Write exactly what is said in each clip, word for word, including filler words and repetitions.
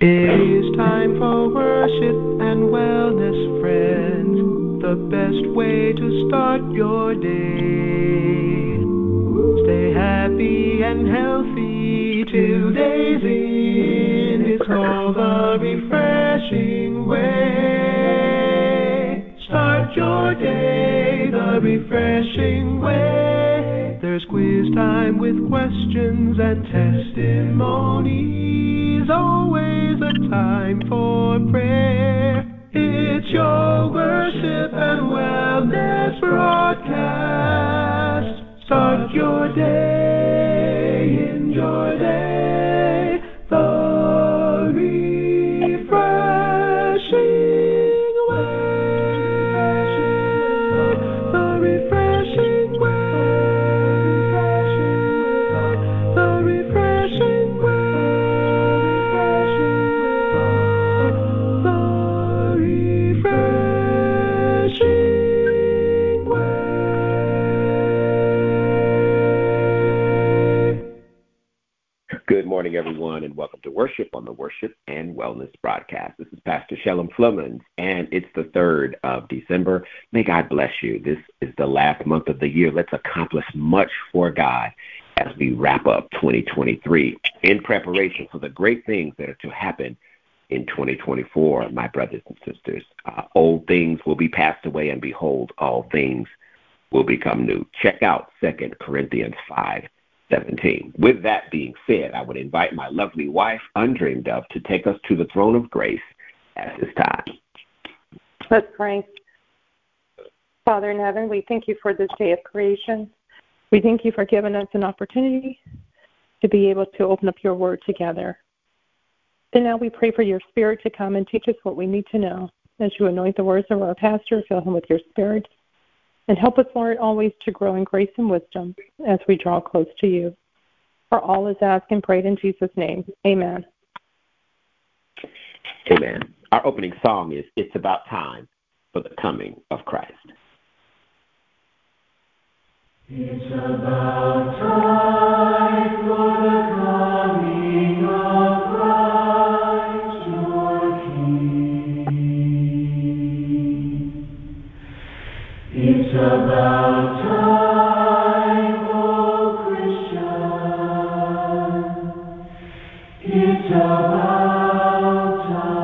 It is time for worship and wellness, friends. The best way to start your day. Stay happy and healthy till day's end. It's called the refreshing way. Start your day the refreshing way. There's quiz time with questions and testimonies. Always a time for prayer. It's your worship and wellness broadcast. Start your day, in your day, the refreshing way, the refreshing way, the refreshing way, the refreshing way. Good morning, everyone, and welcome to Worship on the Worship and Wellness broadcast. This is Pastor Shellam Flemons, and it's the third of December. May God bless you. This is the last month of the year. Let's accomplish much for God as we wrap up twenty twenty-three in preparation for the great things that are to happen in twenty twenty-four, my brothers and sisters. Uh, old things will be passed away, and behold, all things will become new. Check out Second Corinthians five seventeen. With that being said, I would invite my lovely wife, Undreamed Of, to take us to the throne of grace at this time. Let's pray. Father in heaven, we thank you for this day of creation. We thank you for giving us an opportunity to be able to open up your word together. And now we pray for your spirit to come and teach us what we need to know as you anoint the words of our pastor, fill him with your spirit. And help us, Lord, always to grow in grace and wisdom as we draw close to you. For all is asked and prayed in Jesus' name. Amen. Amen. Our opening song is It's About Time for the Coming of Christ. It's about time for the coming of Christ, your King. It's about time, oh Christian. It's about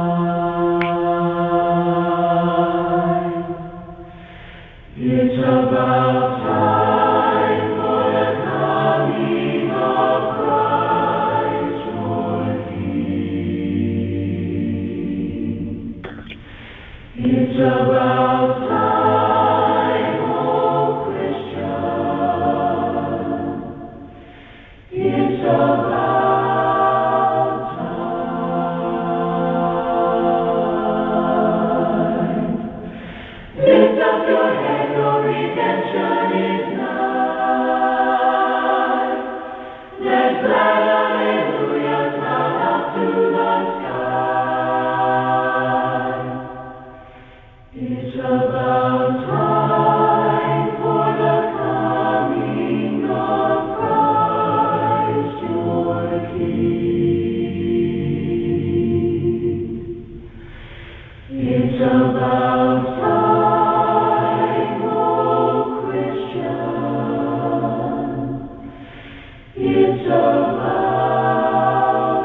time. It's about time for the coming of Christ, your King. It's about time, oh Christian. It's about time. Lift up your head, your redemption is nigh. Let glad hallelujahs sound up to the sky. It's about time for the coming of Christ, your King. It's about time, oh Christian. It's about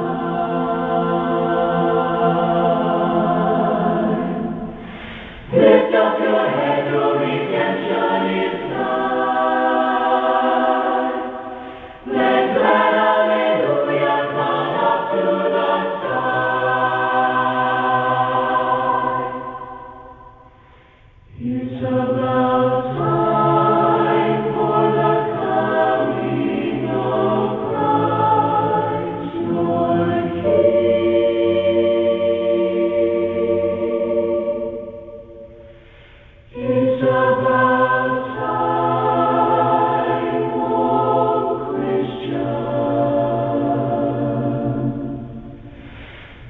time. Lift up your head, your redemption is nigh. Let glad hallelujahs sound up to the sky. It's about time for the coming of Christ, your King. It's about time, oh Christian.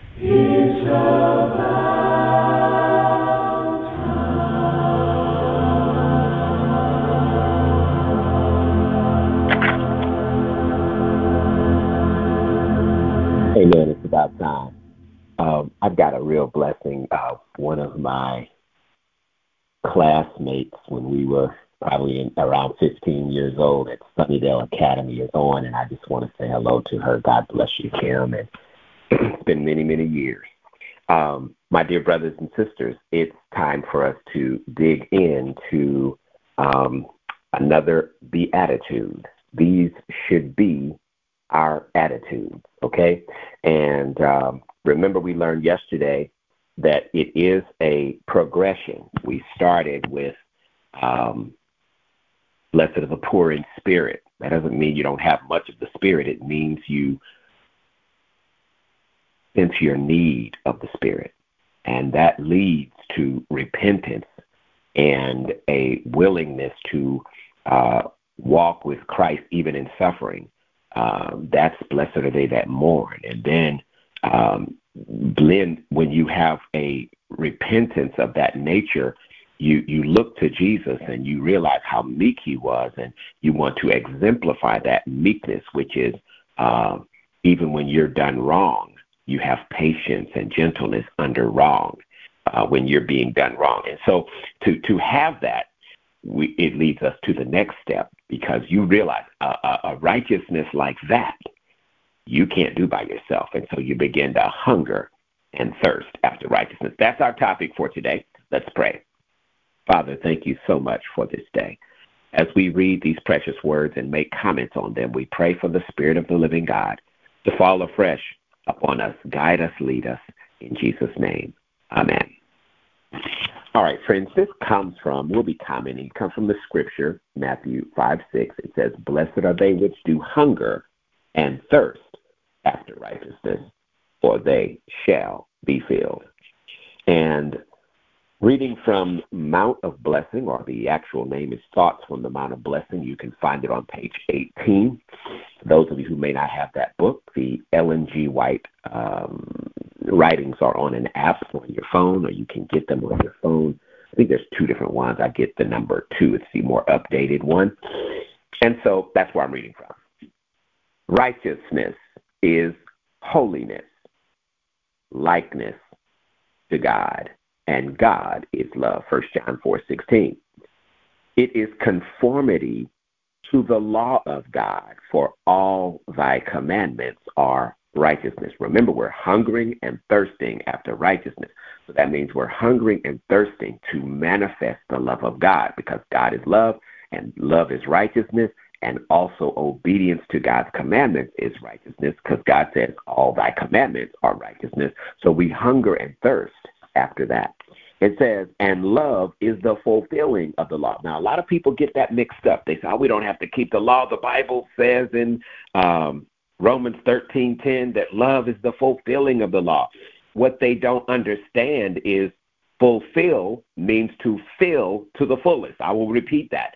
It's about time. got a real blessing. Uh, one of my classmates, when we were probably in, around fifteen years old at Sunnydale Academy, is on, and I just want to say hello to her. God bless you, Kim. And it's been many, many years. Um, my dear brothers and sisters, it's time for us to dig into um, another beatitude. These should be our attitudes, okay? And um, remember, we learned yesterday that it is a progression. We started with um, blessed are the poor in spirit. That doesn't mean you don't have much of the spirit. It means you sense your need of the spirit. And that leads to repentance and a willingness to uh, walk with Christ even in suffering. Um, that's blessed are they that mourn. And then um, blend, when you have a repentance of that nature, you, you look to Jesus and you realize how meek he was, and you want to exemplify that meekness, which is uh, even when you're done wrong, you have patience and gentleness under wrong uh, when you're being done wrong. And so to, to have that, we, it leads us to the next step, because you realize a, a, a righteousness like that you can't do by yourself. And so you begin to hunger and thirst after righteousness. That's our topic for today. Let's pray. Father, thank you so much for this day. As we read these precious words and make comments on them, we pray for the Spirit of the living God to fall afresh upon us, guide us, lead us, in Jesus' name. Amen. All right, friends, this comes from, we'll be commenting, comes from the scripture, Matthew five six. It says, blessed are they which do hunger and thirst after righteousness, for they shall be filled. And reading from Mount of Blessing, or the actual name is Thoughts from the Mount of Blessing. You can find it on page eighteen. For those of you who may not have that book, the Ellen G. White um, writings are on an app on your phone, or you can get them on your phone. I think there's two different ones. I get the number two. It's the more updated one. And so that's where I'm reading from. Righteousness is holiness, likeness to God, and God is love, First John four sixteen. It is conformity to the law of God, for all thy commandments are righteousness. Remember, we're hungering and thirsting after righteousness. So that means we're hungering and thirsting to manifest the love of God, because God is love, and love is righteousness, and also obedience to God's commandments is righteousness, because God says all thy commandments are righteousness. So we hunger and thirst after that. It says, and love is the fulfilling of the law. Now, a lot of people get that mixed up. They say, oh, we don't have to keep the law. The Bible says in um, Romans thirteen ten that love is the fulfilling of the law. What they don't understand is fulfill means to fill to the fullest. I will repeat that.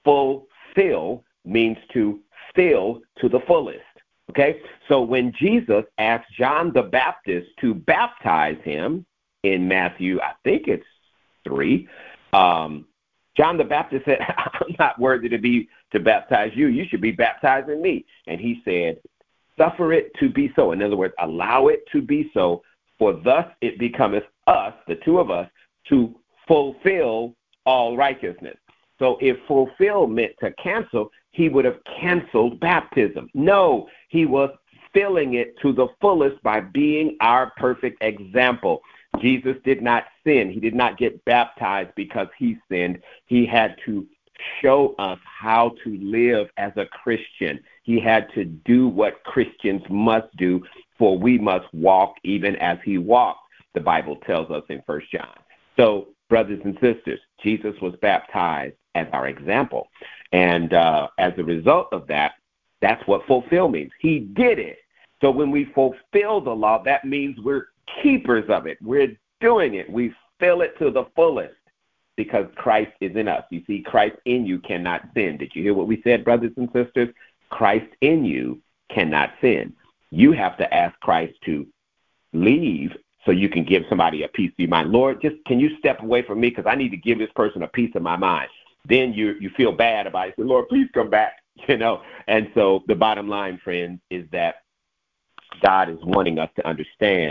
Fulfill means to fill to the fullest. Okay? So when Jesus asked John the Baptist to baptize him, in Matthew, I think it's three, um, John the Baptist said, I'm not worthy to be to baptize you. You should be baptizing me. And he said, suffer it to be so. In other words, allow it to be so, for thus it becometh us, the two of us, to fulfill all righteousness. So if fulfill meant to cancel, he would have canceled baptism. No, he was filling it to the fullest by being our perfect example. Jesus did not sin. He did not get baptized because he sinned. He had to show us how to live as a Christian. He had to do what Christians must do, for we must walk even as he walked, the Bible tells us in First John. So, brothers and sisters, Jesus was baptized as our example. And uh, as a result of that, that's what fulfill means. He did it. So when we fulfill the law, that means we're keepers of it. We're doing it. We fill it to the fullest because Christ is in us. You see, Christ in you cannot sin. Did you hear what we said, brothers and sisters? Christ in you cannot sin. You have to ask Christ to leave so you can give somebody a piece of your mind. Lord, just can you step away from me because I need to give this person a piece of my mind. Then you you feel bad about it. Say, Lord, please come back. You know. And so the bottom line, friends, is that God is wanting us to understand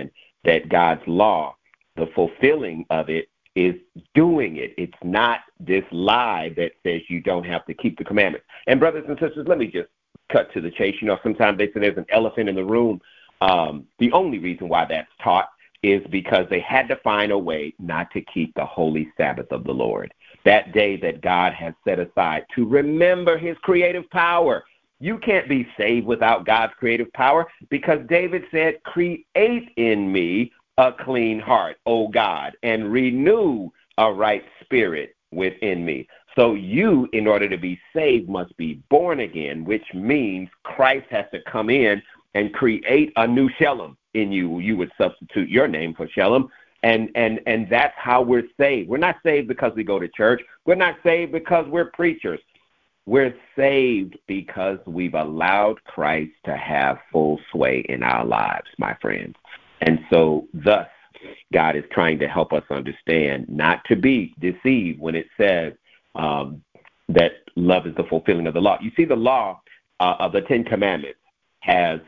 that God's law, the fulfilling of it, is doing it. It's not this lie that says you don't have to keep the commandments. And brothers and sisters, let me just cut to the chase. You know, sometimes they say there's an elephant in the room. Um, the only reason why that's taught is because they had to find a way not to keep the holy Sabbath of the Lord, that day that God has set aside to remember his creative power. You can't be saved without God's creative power, because David said, create in me a clean heart, O God, and renew a right spirit within me. So you, in order to be saved, must be born again, which means Christ has to come in and create a new Shalom in you. You would substitute your name for Shalom. And, and, and that's how we're saved. We're not saved because we go to church. We're not saved because we're preachers. We're saved because we've allowed Christ to have full sway in our lives, my friends. And so thus, God is trying to help us understand not to be deceived when it says um, that love is the fulfilling of the law. You see, the law uh, of the Ten Commandments has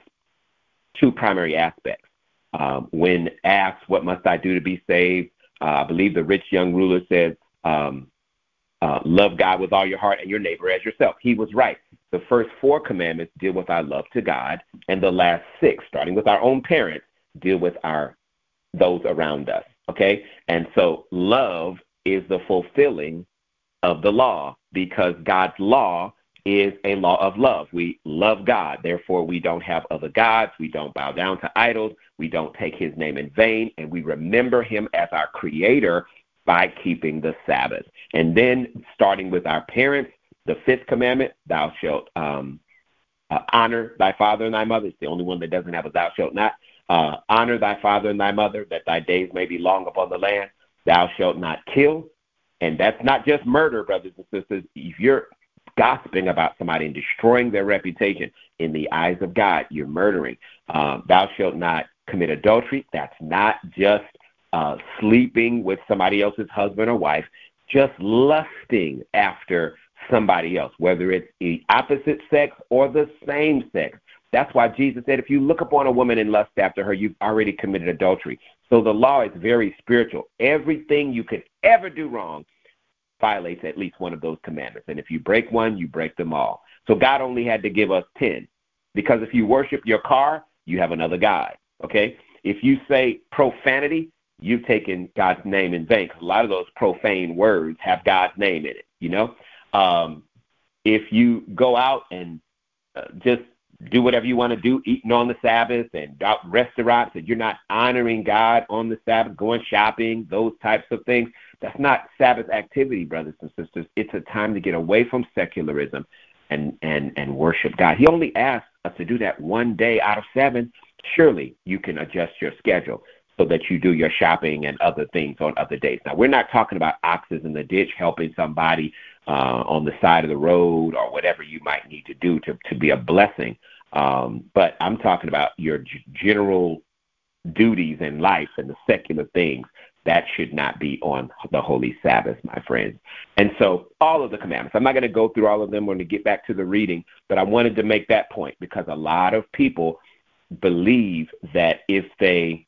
two primary aspects. Um, when asked, what must I do to be saved? Uh, I believe the rich young ruler said, um, uh, love God with all your heart and your neighbor as yourself. He was right. The first four commandments deal with our love to God, and the last six, starting with our own parents, deal with our those around us, okay? And so love is the fulfilling of the law, because God's law is a law of love. We love God. Therefore, we don't have other gods. We don't bow down to idols. We don't take his name in vain, and we remember him as our creator by keeping the Sabbath. And then starting with our parents, the fifth commandment, thou shalt um, uh, honor thy father and thy mother. It's the only one that doesn't have a thou shalt not. Uh, honor thy father and thy mother, that thy days may be long upon the land. Thou shalt not kill. And that's not just murder, brothers and sisters. If you're gossiping about somebody and destroying their reputation in the eyes of God, you're murdering. Um, thou shalt not commit adultery. That's not just uh, sleeping with somebody else's husband or wife, just lusting after somebody else, whether it's the opposite sex or the same sex. That's why Jesus said, if you look upon a woman and lust after her, you've already committed adultery. So the law is very spiritual. Everything you could ever do wrong violates at least one of those commandments. And if you break one, you break them all. So God only had to give us ten. Because if you worship your car, you have another God, okay? If you say profanity, you've taken God's name in vain. A lot of those profane words have God's name in it, you know? Um, if you go out and uh, just do whatever you want to do, eating on the Sabbath and out restaurants, and you're not honoring God on the Sabbath, going shopping, those types of things, that's not Sabbath activity, brothers and sisters. It's a time to get away from secularism and, and, and worship God. He only asked us to do that one day out of seven. Surely you can adjust your schedule so that you do your shopping and other things on other days. Now, we're not talking about oxes in the ditch helping somebody uh, on the side of the road or whatever you might need to do to, to be a blessing. Um, but I'm talking about your g- general duties in life and the secular things. That should not be on the Holy Sabbath, my friends. And so all of the commandments, I'm not going to go through all of them. I'm going to get back to the reading, but I wanted to make that point because a lot of people believe that if they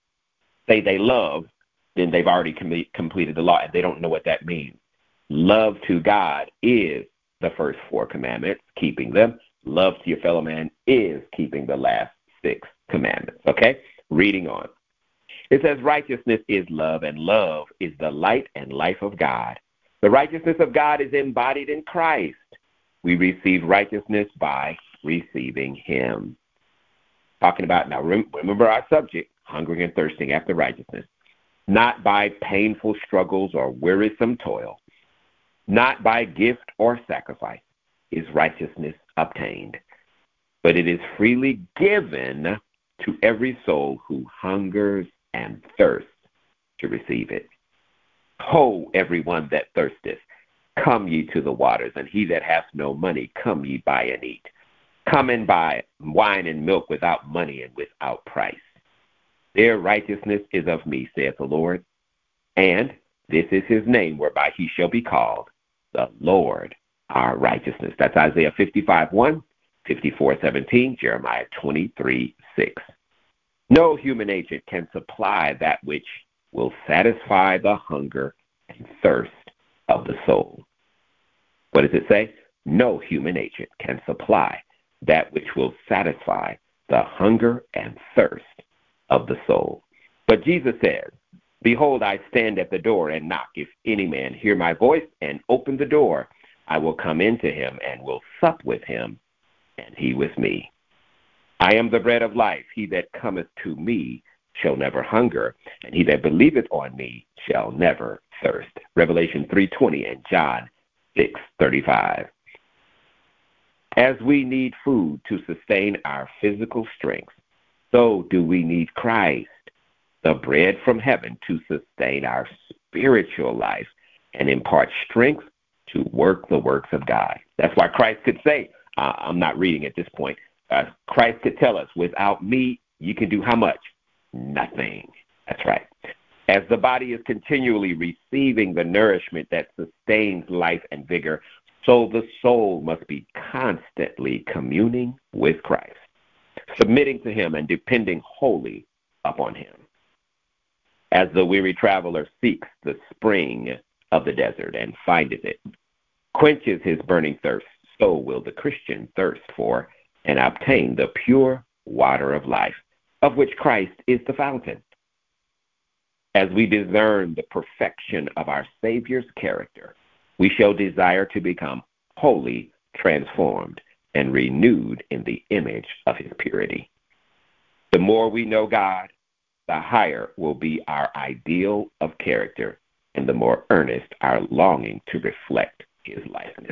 say they love, then they've already com- completed the law, and they don't know what that means. Love to God is the first four commandments, keeping them. Love to your fellow man is keeping the last six commandments. Okay? Reading on. It says, righteousness is love, and love is the light and life of God. The righteousness of God is embodied in Christ. We receive righteousness by receiving him. Talking about, now remember our subject, hungering and thirsting after righteousness. Not by painful struggles or wearisome toil. Not by gift or sacrifice is righteousness obtained, but it is freely given to every soul who hungers and thirsts to receive it. Ho, everyone that thirsteth, come ye to the waters, and he that hath no money, come ye buy and eat. Come and buy wine and milk without money and without price. Their righteousness is of me, saith the Lord, and this is his name whereby he shall be called, the Lord our righteousness. That's Isaiah fifty-five one, fifty-four seventeen, Jeremiah twenty-three six. No human agent can supply that which will satisfy the hunger and thirst of the soul. What does it say? No human agent can supply that which will satisfy the hunger and thirst of the soul. But Jesus says, behold, I stand at the door and knock. If any man hear my voice and open the door, I will come into him and will sup with him, and he with me. I am the bread of life. He that cometh to me shall never hunger, and he that believeth on me shall never thirst. Revelation three twenty and John six thirty-five. As we need food to sustain our physical strength, so do we need Christ, the bread from heaven, to sustain our spiritual life and impart strength to work the works of God. That's why Christ could say, uh, I'm not reading at this point, uh, Christ could tell us, without me, you can do how much? Nothing. That's right. As the body is continually receiving the nourishment that sustains life and vigor, so the soul must be constantly communing with Christ, submitting to him and depending wholly upon him. As the weary traveler seeks the spring of the desert and findeth it, quenches his burning thirst, so will the Christian thirst for and obtain the pure water of life, of which Christ is the fountain. As we discern the perfection of our Savior's character, we shall desire to become wholly transformed and renewed in the image of his purity. The more we know God, the higher will be our ideal of character, and the more earnest our longing to reflect his likeness.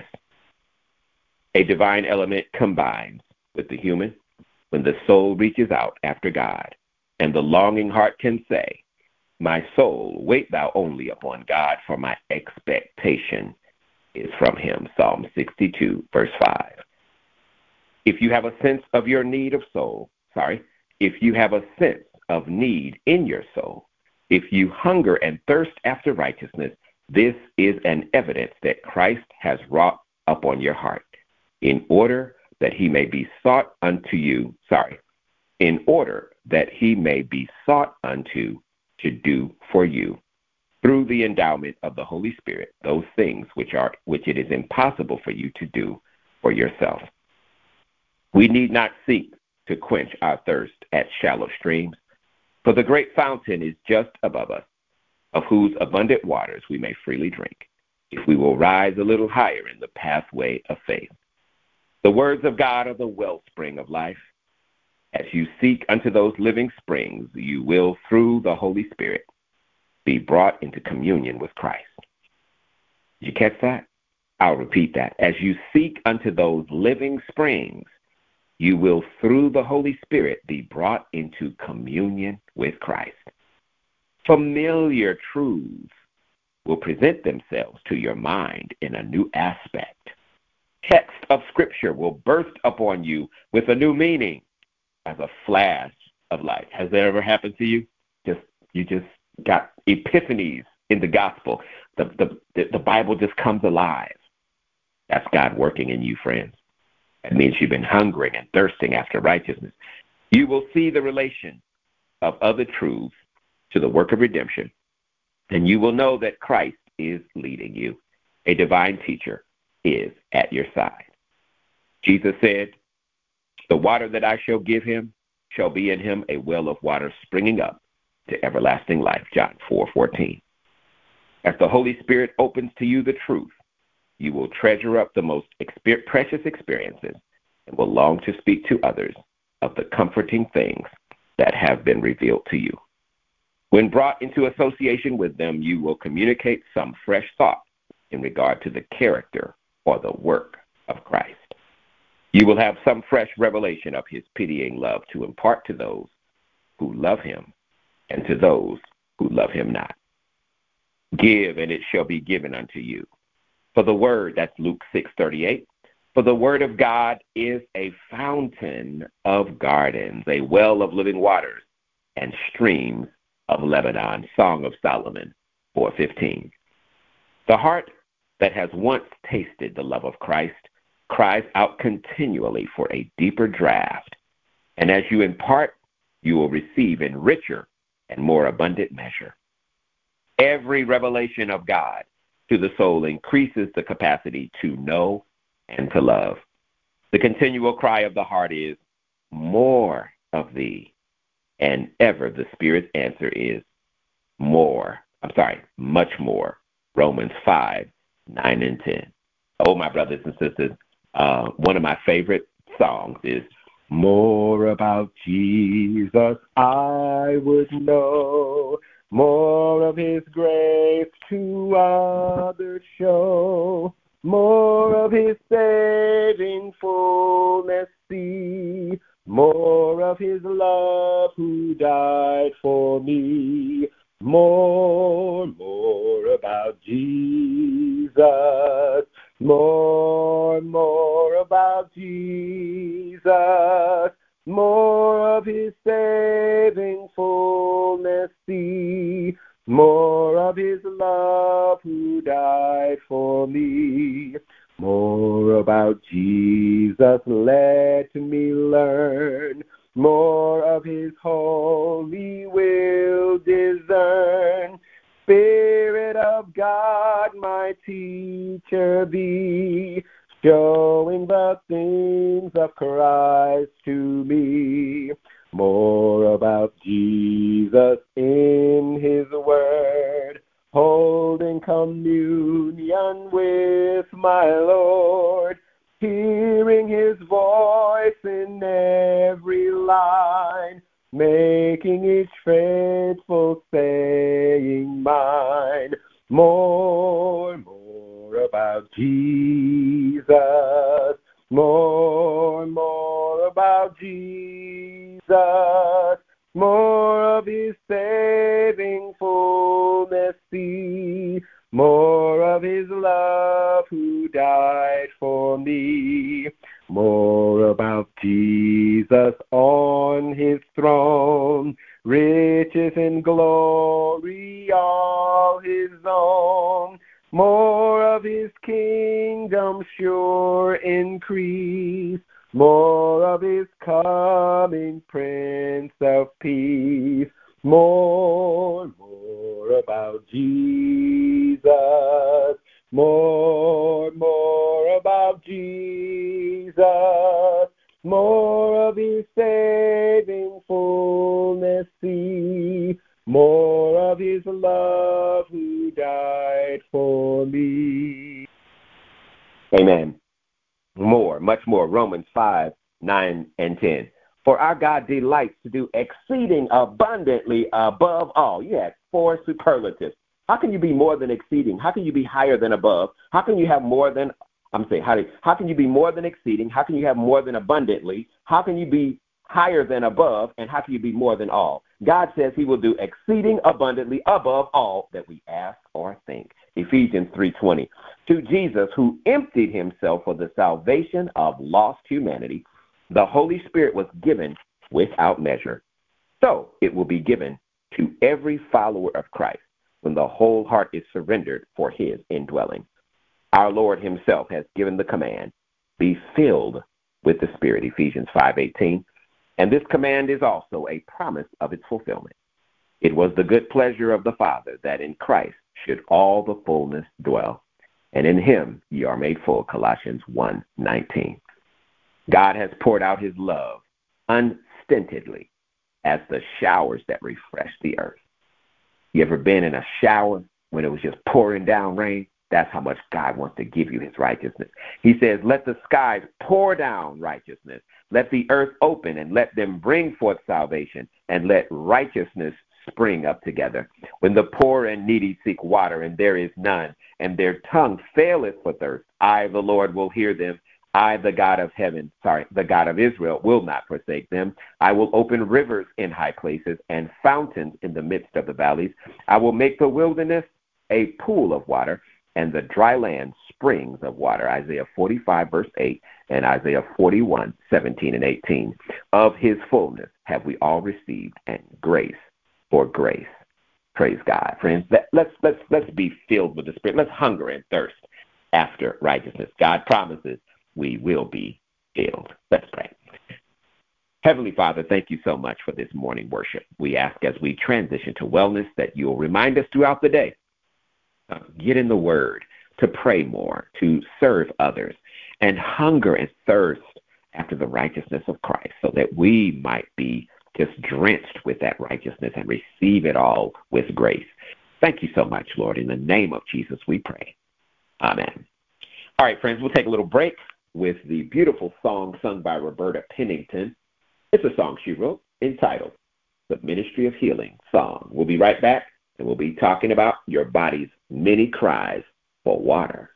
A divine element combines with the human when the soul reaches out after God, and the longing heart can say, my soul, wait thou only upon God, for my expectation is from him. Psalm sixty-two, verse five. If you have a sense of your need of soul, sorry, if you have a sense of need in your soul, if you hunger and thirst after righteousness, this is an evidence that Christ has wrought upon your heart, in order that he may be sought unto you, sorry, in order that he may be sought unto to do for you, through the endowment of the Holy Spirit, those things which are which it is impossible for you to do for yourself. We need not seek to quench our thirst at shallow streams, for the great fountain is just above us, of whose abundant waters we may freely drink, if we will rise a little higher in the pathway of faith. The words of God are the wellspring of life. As you seek unto those living springs, you will, through the Holy Spirit, be brought into communion with Christ. Did you catch that? I'll repeat that. As you seek unto those living springs, you will, through the Holy Spirit, be brought into communion with Christ. Familiar truths will present themselves to your mind in a new aspect. Text of Scripture will burst upon you with a new meaning as a flash of light. Has that ever happened to you? Just you just got epiphanies in the gospel. The, the, the, the Bible just comes alive. That's God working in you, friends. That means you've been hungering and thirsting after righteousness. You will see the relation of other truths to the work of redemption, and you will know that Christ is leading you. A divine teacher is at your side. Jesus said, the water that I shall give him shall be in him a well of water springing up to everlasting life. John four fourteen. As the Holy Spirit opens to you the truth, you will treasure up the most exper- precious experiences and will long to speak to others of the comforting things that have been revealed to you. When brought into association with them, you will communicate some fresh thought in regard to the character or the work of Christ. You will have some fresh revelation of his pitying love to impart to those who love him and to those who love him not. Give, and it shall be given unto you. For the word, that's Luke six thirty-eight, for the word of God is a fountain of gardens, a well of living waters, and streams of Lebanon. Song of Solomon four fifteen. The heart that has once tasted the love of Christ cries out continually for a deeper draught. And as you impart you will receive in richer and more abundant measure. Every revelation of God to the soul increases the capacity to know and to love. The continual cry of the heart is, more of thee. And ever the Spirit's answer is, more. I'm sorry, much more. Romans five, nine and ten. Oh, my brothers and sisters, uh, one of my favorite songs is, more about Jesus I would know, more of his grace to others show, more of his saving fullness see, more of his love who died for me, more, more about Jesus, more, more about Jesus, more of his saving fullness see, more of his love who died for me, more about Jesus let me learn, more of his holy will discern, Spirit of God, my teacher be, showing the things of Christ to me. More about Jesus in his word, holding communion with my Lord, hearing his voice in every line, making each faithful saying mine. More, more about Jesus, more, more about Jesus, more of his saving fullness see, more of his love who died for me, more about Jesus on his throne, riches and glory all his own, more of his kingdom sure increase, more of his coming Prince of Peace, more, more about Jesus, more, more about Jesus, more of his saving fullness see, more of his love who died for me. Amen. More, much more. Romans five, nine, and ten. For our God delights to do exceeding abundantly above all. You had four superlatives. How can you be more than exceeding? How can you be higher than above? How can you have more than, I'm saying, how, do, how can you be more than exceeding? How can you have more than abundantly? How can you be higher than above? And how can you be more than all? God says he will do exceeding abundantly above all that we ask or think. Ephesians three twenty. To Jesus, who emptied himself for the salvation of lost humanity, the Holy Spirit was given without measure. So it will be given to every follower of Christ when the whole heart is surrendered for his indwelling. Our Lord himself has given the command, be filled with the Spirit, Ephesians five eighteen. And this command is also a promise of its fulfillment. It was the good pleasure of the Father that in Christ should all the fullness dwell, and in him ye are made full, Colossians one nineteen. God has poured out his love unstintedly as the showers that refresh the earth. You ever been in a shower when it was just pouring down rain? That's how much God wants to give you his righteousness. He says, let the skies pour down righteousness. Let the earth open and let them bring forth salvation, and let righteousness spring up together. When the poor and needy seek water, and there is none, and their tongue faileth for thirst, I, the Lord, will hear them. I, the God of heaven, sorry, the God of Israel, will not forsake them. I will open rivers in high places and fountains in the midst of the valleys. I will make the wilderness a pool of water, and the dry land springs of water. Isaiah forty-five, verse eight, and Isaiah forty-one, seventeen and eighteen. Of his fullness have we all received, and grace for grace. Praise God. Friends, let's, let's, let's be filled with the Spirit. Let's hunger and thirst after righteousness. God promises we will be filled. Let's pray. Heavenly Father, thank you so much for this morning worship. We ask as we transition to wellness that you'll remind us throughout the day, uh, get in the Word, to pray more, to serve others, and hunger and thirst after the righteousness of Christ so that we might be just drenched with that righteousness and receive it all with grace. Thank you so much, Lord. In the name of Jesus, we pray. Amen. All right, friends, we'll take a little break with the beautiful song sung by Roberta Pennington. It's a song she wrote entitled The Ministry of Healing Song. We'll be right back, and we'll be talking about your body's many cries for water.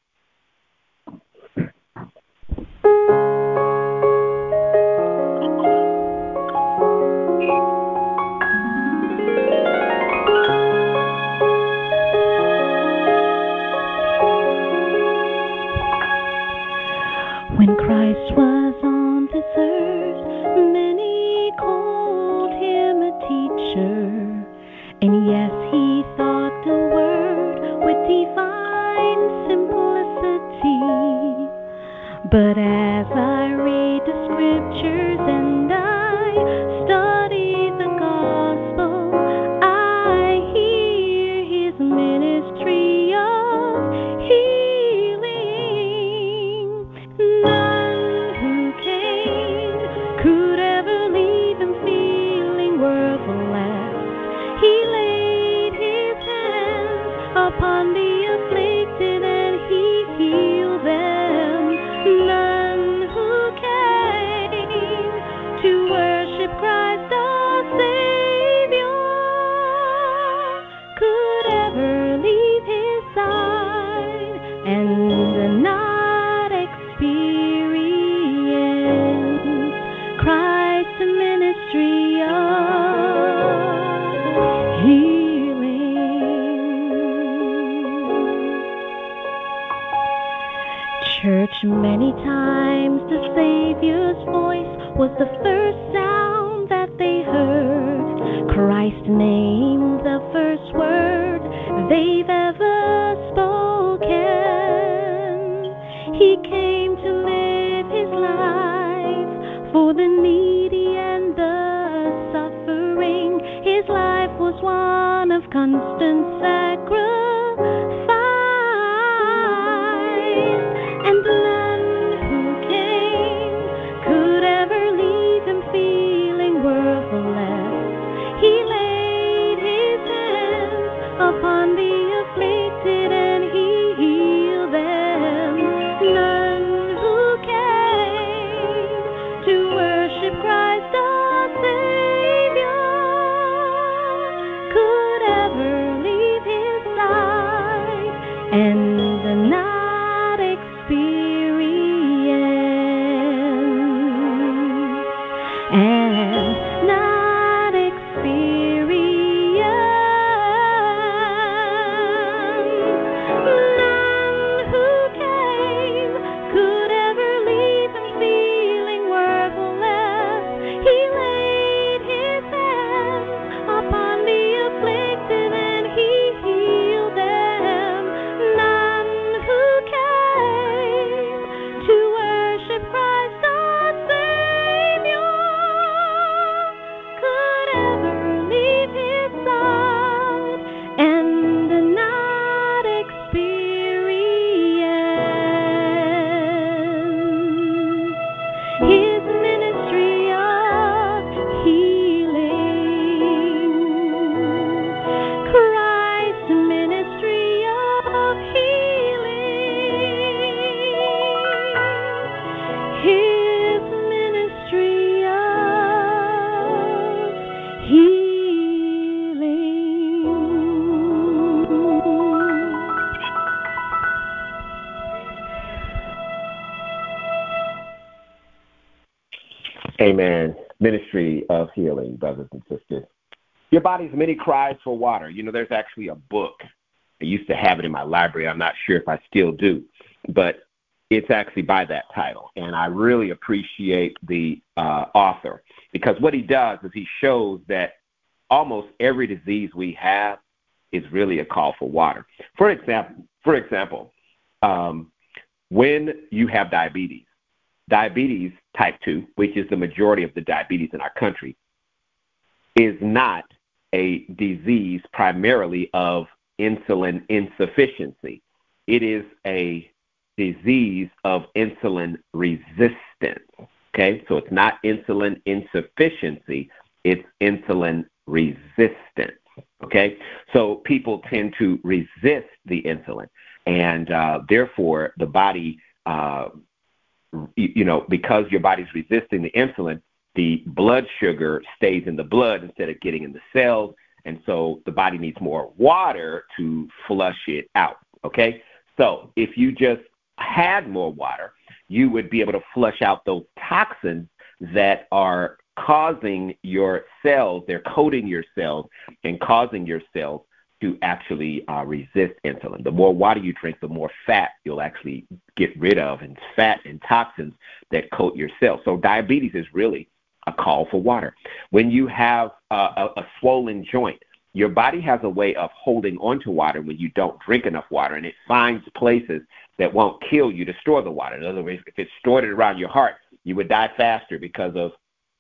When Christ was on this earth, many called him a teacher. And yes, he thought the word with divine simplicity. But as I read the scriptures and I study the gospel, I hear his ministry of healing. None who came could ever leave him feeling worthless. He laid his hands upon the afflicted and he healed them. None who came to worship Christ our Savior could ever leave his side and not experience Christ's ministry of healing. Church, many times the Savior's voice was the first sound that they heard. Christ's name, the first word they've ever spoken. He came to live his life for the needy and the suffering. His life was one of constant sacrifice. And none who came could ever leave him feeling worthless. He laid his hands upon the afflicted and he healed them. None who came to worship Christ our Savior could ever leave his side and not experience and not experience none who came could ever leave him feeling worthless. He laid his hands upon the afflicted and he healed them. None who came to worship Christ our Savior could ever leave his side and not experience his ministry of healing. Christ's ministry of healing. His ministry of healing. Amen. Ministry of Healing, brothers and sisters. Your body's many cries for water. You know, there's actually a book. I used to have it in my library. I'm not sure if I still do, but it's actually by that title. And I really appreciate the uh, author because what he does is he shows that almost every disease we have is really a call for water. For example, for example, um, when you have diabetes, diabetes type two, which is the majority of the diabetes in our country, is not a disease primarily of insulin insufficiency. It is a disease of insulin resistance. Okay, so it's not insulin insufficiency, it's insulin resistance. Okay, so people tend to resist the insulin, and uh, therefore the body, uh, you, you know, because your body's resisting the insulin, the blood sugar stays in the blood instead of getting in the cells, and so the body needs more water to flush it out. Okay, so if you just had more water, you would be able to flush out those toxins that are causing your cells, they're coating your cells and causing your cells to actually uh, resist insulin. The more water you drink, the more fat you'll actually get rid of, and fat and toxins that coat your cells. So diabetes is really a call for water. When you have uh, a, a swollen joint, your body has a way of holding onto water when you don't drink enough water, and it finds places that won't kill you to store the water. In other words, if it's stored around your heart, you would die faster because of,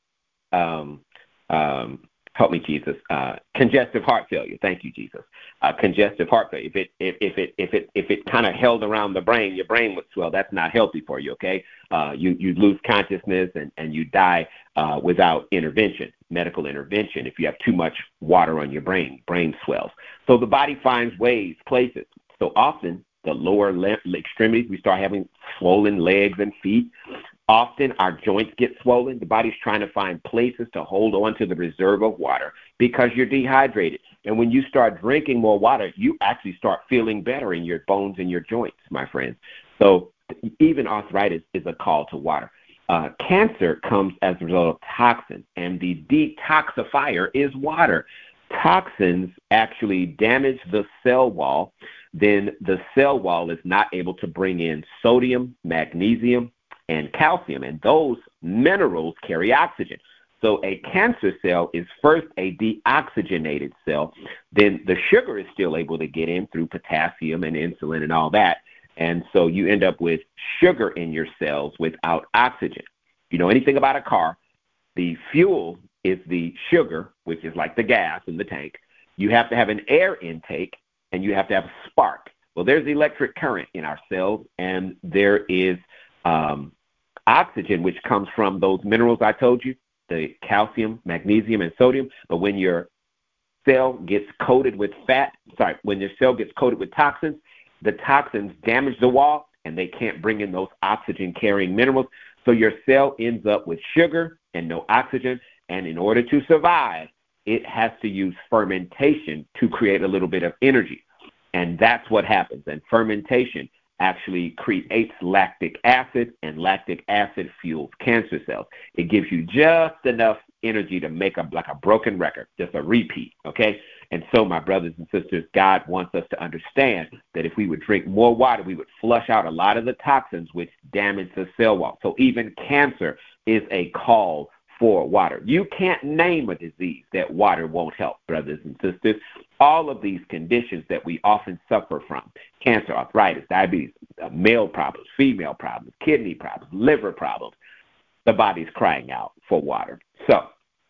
um, um, help me, Jesus, uh, congestive heart failure. Thank you, Jesus. Uh, congestive heart failure. If it if, if it if it if it kind of held around the brain, your brain would swell. That's not healthy for you. Okay, uh, you you lose consciousness and and you die uh, without intervention, medical intervention. If you have too much water on your brain, brain swells. So the body finds ways, places. So often the lower leg extremities, we start having swollen legs and feet. Often our joints get swollen. The body's trying to find places to hold on to the reserve of water because you're dehydrated. And when you start drinking more water, you actually start feeling better in your bones and your joints, my friends. So even arthritis is a call to water. Uh, cancer comes as a result of toxins, and the detoxifier is water. Toxins actually damage the cell wall. Then the cell wall is not able to bring in sodium, magnesium, and calcium, and those minerals carry oxygen. So a cancer cell is first a deoxygenated cell. Then the sugar is still able to get in through potassium and insulin and all that. And so you end up with sugar in your cells without oxygen. If you know anything about a car, the fuel is the sugar, which is like the gas in the tank. You have to have an air intake, and you have to have a spark. Well, there's electric current in our cells, and there is um, oxygen, which comes from those minerals I told you, the calcium, magnesium, and sodium. But when your cell gets coated with fat, sorry, when your cell gets coated with toxins, the toxins damage the wall, and they can't bring in those oxygen-carrying minerals. So your cell ends up with sugar and no oxygen, and in order to survive, it has to use fermentation to create a little bit of energy. And that's what happens. And fermentation actually creates lactic acid, and lactic acid fuels cancer cells. It gives you just enough energy to make a like a broken record, just a repeat, okay? And so, my brothers and sisters, God wants us to understand that if we would drink more water, we would flush out a lot of the toxins which damage the cell wall. So even cancer is a call for water. You can't name a disease that water won't help, brothers and sisters. All of these conditions that we often suffer from, cancer, arthritis, diabetes, uh, male problems, female problems, kidney problems, liver problems, the body's crying out for water. So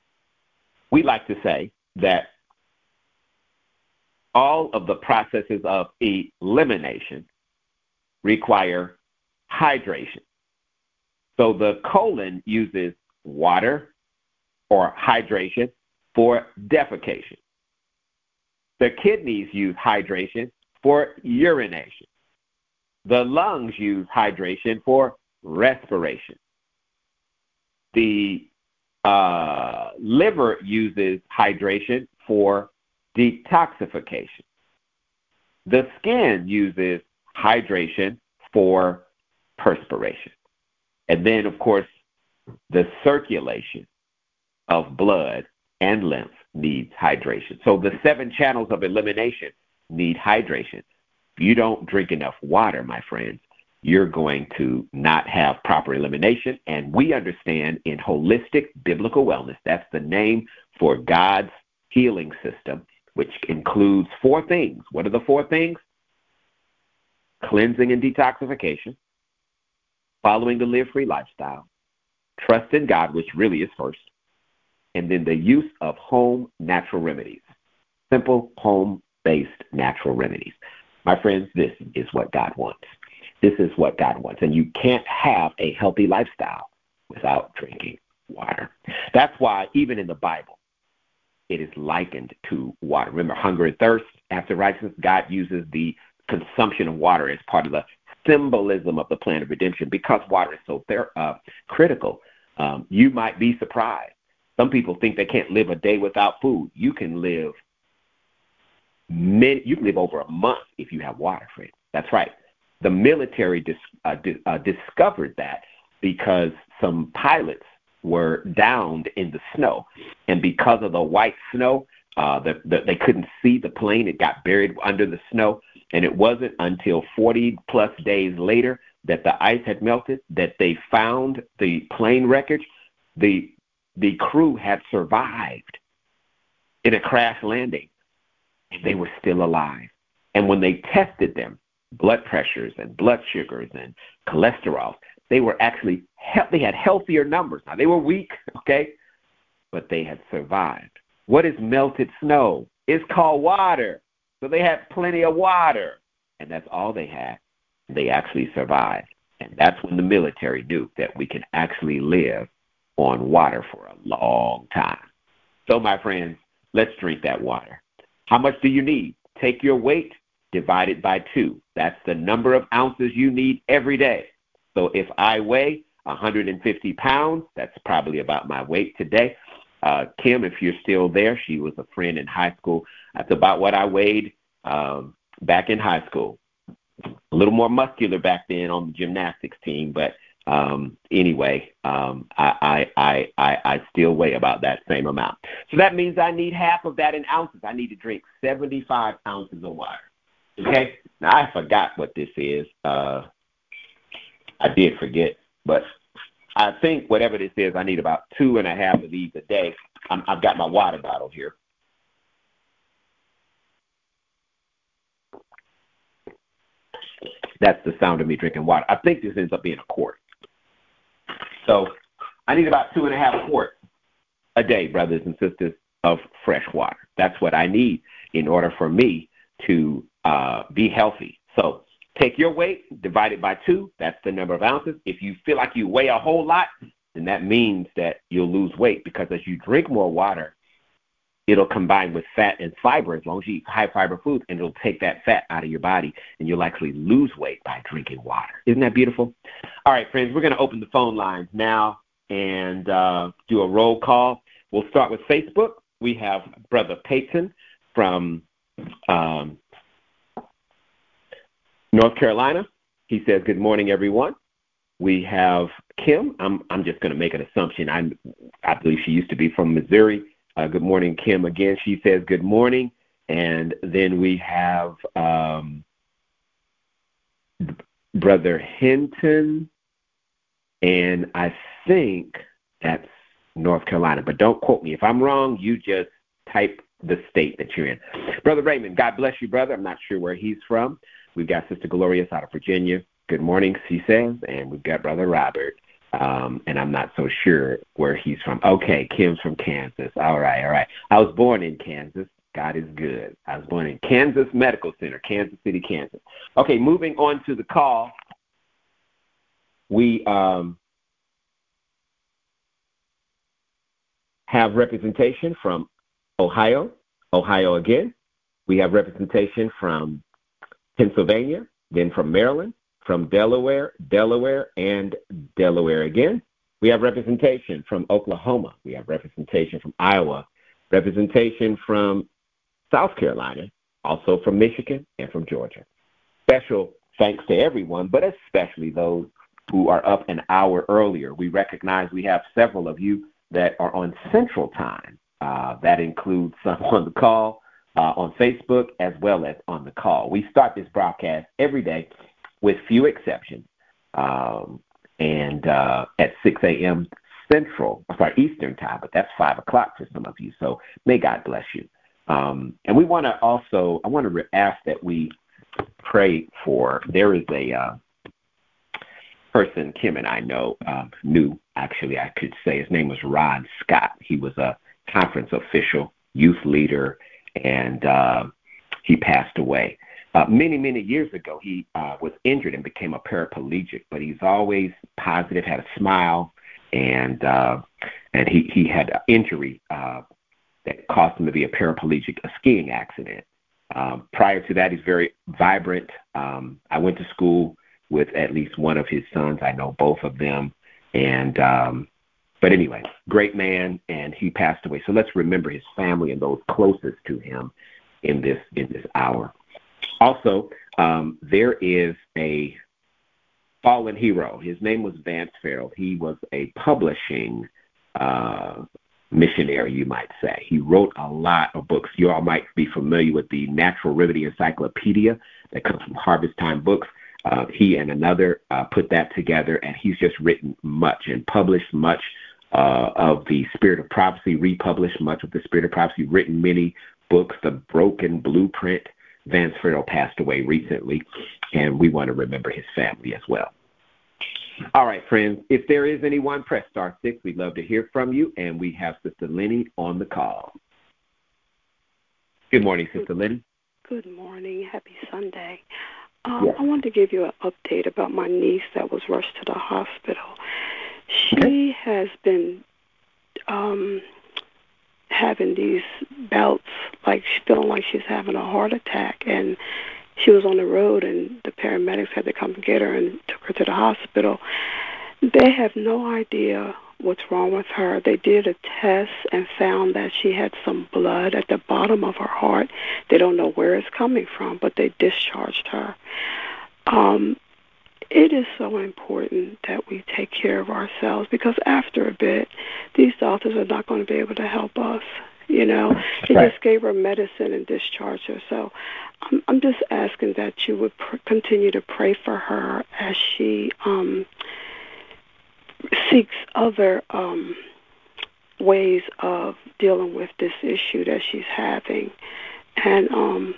we like to say that all of the processes of elimination require hydration. So the colon uses water or hydration for defecation. The kidneys use hydration for urination. The lungs use hydration for respiration. The uh, liver uses hydration for detoxification. The skin uses hydration for perspiration. And then, of course, the circulation of blood and lymph needs hydration. So the seven channels of elimination need hydration. If you don't drink enough water, my friends, you're going to not have proper elimination. And we understand in holistic biblical wellness, that's the name for God's healing system, which includes four things. What are the four things? Cleansing and detoxification, following the live-free lifestyle, trust in God, which really is first, and then the use of home natural remedies, simple home-based natural remedies. My friends, this is what God wants. This is what God wants. And you can't have a healthy lifestyle without drinking water. That's why even in the Bible, it is likened to water. Remember, hunger and thirst after righteousness, God uses the consumption of water as part of the symbolism of the plan of redemption because water is so ther- uh, critical. Um, you might be surprised. Some people think they can't live a day without food. You can live many, you can live over a month if you have water, friends. That's right. The military dis, uh, di, uh, discovered that because some pilots were downed in the snow, and because of the white snow, uh, the, the, they couldn't see the plane. It got buried under the snow, and it wasn't until forty plus days later that the ice had melted that they found the plane wreckage. The the crew had survived in a crash landing, and they were still alive. And when they tested them, blood pressures and blood sugars and cholesterol, they were actually, they had healthier numbers. Now, they were weak, okay, but they had survived. What is melted snow? It's called water. So they had plenty of water, and that's all they had. They actually survived. And that's when the military knew that we can actually live on water for a long time. So, my friends, let's drink that water. How much do you need? Take your weight, divide it by two. That's the number of ounces you need every day. So if I weigh one hundred fifty pounds, that's probably about my weight today. Uh, Kim, if you're still there, she was a friend in high school. That's about what I weighed um, back in high school. A little more muscular back then on the gymnastics team, but um, anyway, um, I, I, I, I, I still weigh about that same amount. So that means I need half of that in ounces. I need to drink seventy-five ounces of water. Okay? Now, I forgot what this is. Uh, I did forget, but I think whatever this is, I need about two and a half of these a day. I'm, I've got my water bottle here. That's the sound of me drinking water. I think this ends up being a quart. So I need about two and a half quarts a day, brothers and sisters, of fresh water. That's what I need in order for me to uh, be healthy. So take your weight, divide it by two. That's the number of ounces. If you feel like you weigh a whole lot, then that means that you'll lose weight because as you drink more water, it'll combine with fat and fiber as long as you eat high-fiber foods, and it'll take that fat out of your body, and you'll actually lose weight by drinking water. Isn't that beautiful? All right, friends, we're going to open the phone lines now and uh, do a roll call. We'll start with Facebook. We have Brother Peyton from um, North Carolina. He says, good morning, everyone. We have Kim. I'm, I'm just going to make an assumption. I, I believe she used to be from Missouri. Uh, good morning, Kim. Again, she says good morning. And then we have um, Brother Hinton, and I think that's North Carolina. But don't quote me. If I'm wrong, you just type the state that you're in. Brother Raymond, God bless you, brother. I'm not sure where he's from. We've got Sister Glorious out of Virginia. Good morning, she says. And we've got Brother Robert. Um, and I'm not so sure where he's from. Okay, Kim's from Kansas. All right, all right. I was born in Kansas. God is good. I was born in Kansas Medical Center, Kansas City, Kansas. Okay, moving on to the call. We um, have representation from Ohio, Ohio again. We have representation from Pennsylvania, then from Maryland, from Delaware, Delaware, and Delaware again. We have representation from Oklahoma. We have representation from Iowa, representation from South Carolina, also from Michigan, and from Georgia. Special thanks to everyone, but especially those who are up an hour earlier. We recognize we have several of you that are on Central Time. Uh, that includes some on the call, uh, on Facebook, as well as on the call. We start this broadcast every day with few exceptions, um, and uh, at six a.m. Central, sorry, Eastern Time, but that's five o'clock for some of you, so may God bless you. Um, and we want to also, I want to ask that we pray for, there is a, uh, person Kim and I know, um, knew, actually, I could say. His name was Ron Scott. He was a conference official, youth leader, and uh, he passed away. Uh, many, many years ago, he uh, was injured and became a paraplegic, but he's always positive, had a smile, and uh, and he, he had an injury uh, that caused him to be a paraplegic, a skiing accident. Um, prior to that, he's very vibrant. Um, I went to school with at least one of his sons. I know both of them. And um, but anyway, great man, and he passed away. So let's remember his family and those closest to him in this in this hour. Also, um, there is a fallen hero. His name was Vance Farrell. He was a publishing uh, missionary, you might say. He wrote a lot of books. You all might be familiar with the Natural Remedy Encyclopedia that comes from Harvest Time Books. Uh, he and another uh, put that together, and he's just written much and published much uh, of the Spirit of Prophecy, republished much of the Spirit of Prophecy, written many books, The Broken Blueprint. Vance Farrell passed away recently, and we want to remember his family as well. All right, friends, if there is anyone, press star six. We'd love to hear from you, and we have Sister Lenny on the call. Good morning, Sister Lenny. Good morning. Happy Sunday. Um, yes. I wanted to give you an update about my niece that was rushed to the hospital. She okay. has been um, having these bouts, like feeling like she's having a heart attack, and she was on the road, and the paramedics had to come get her and took her to the hospital. They have no idea what's wrong with her. They did a test and found that she had some blood at the bottom of her heart. They don't know where it's coming from, but they discharged her. Um, it is so important that we take care of ourselves, because after a bit, these doctors are not going to be able to help us. You know, they right. just gave her medicine and discharged her. So I'm, I'm just asking that you would pr- continue to pray for her as she um, seeks other um, ways of dealing with this issue that she's having, and um,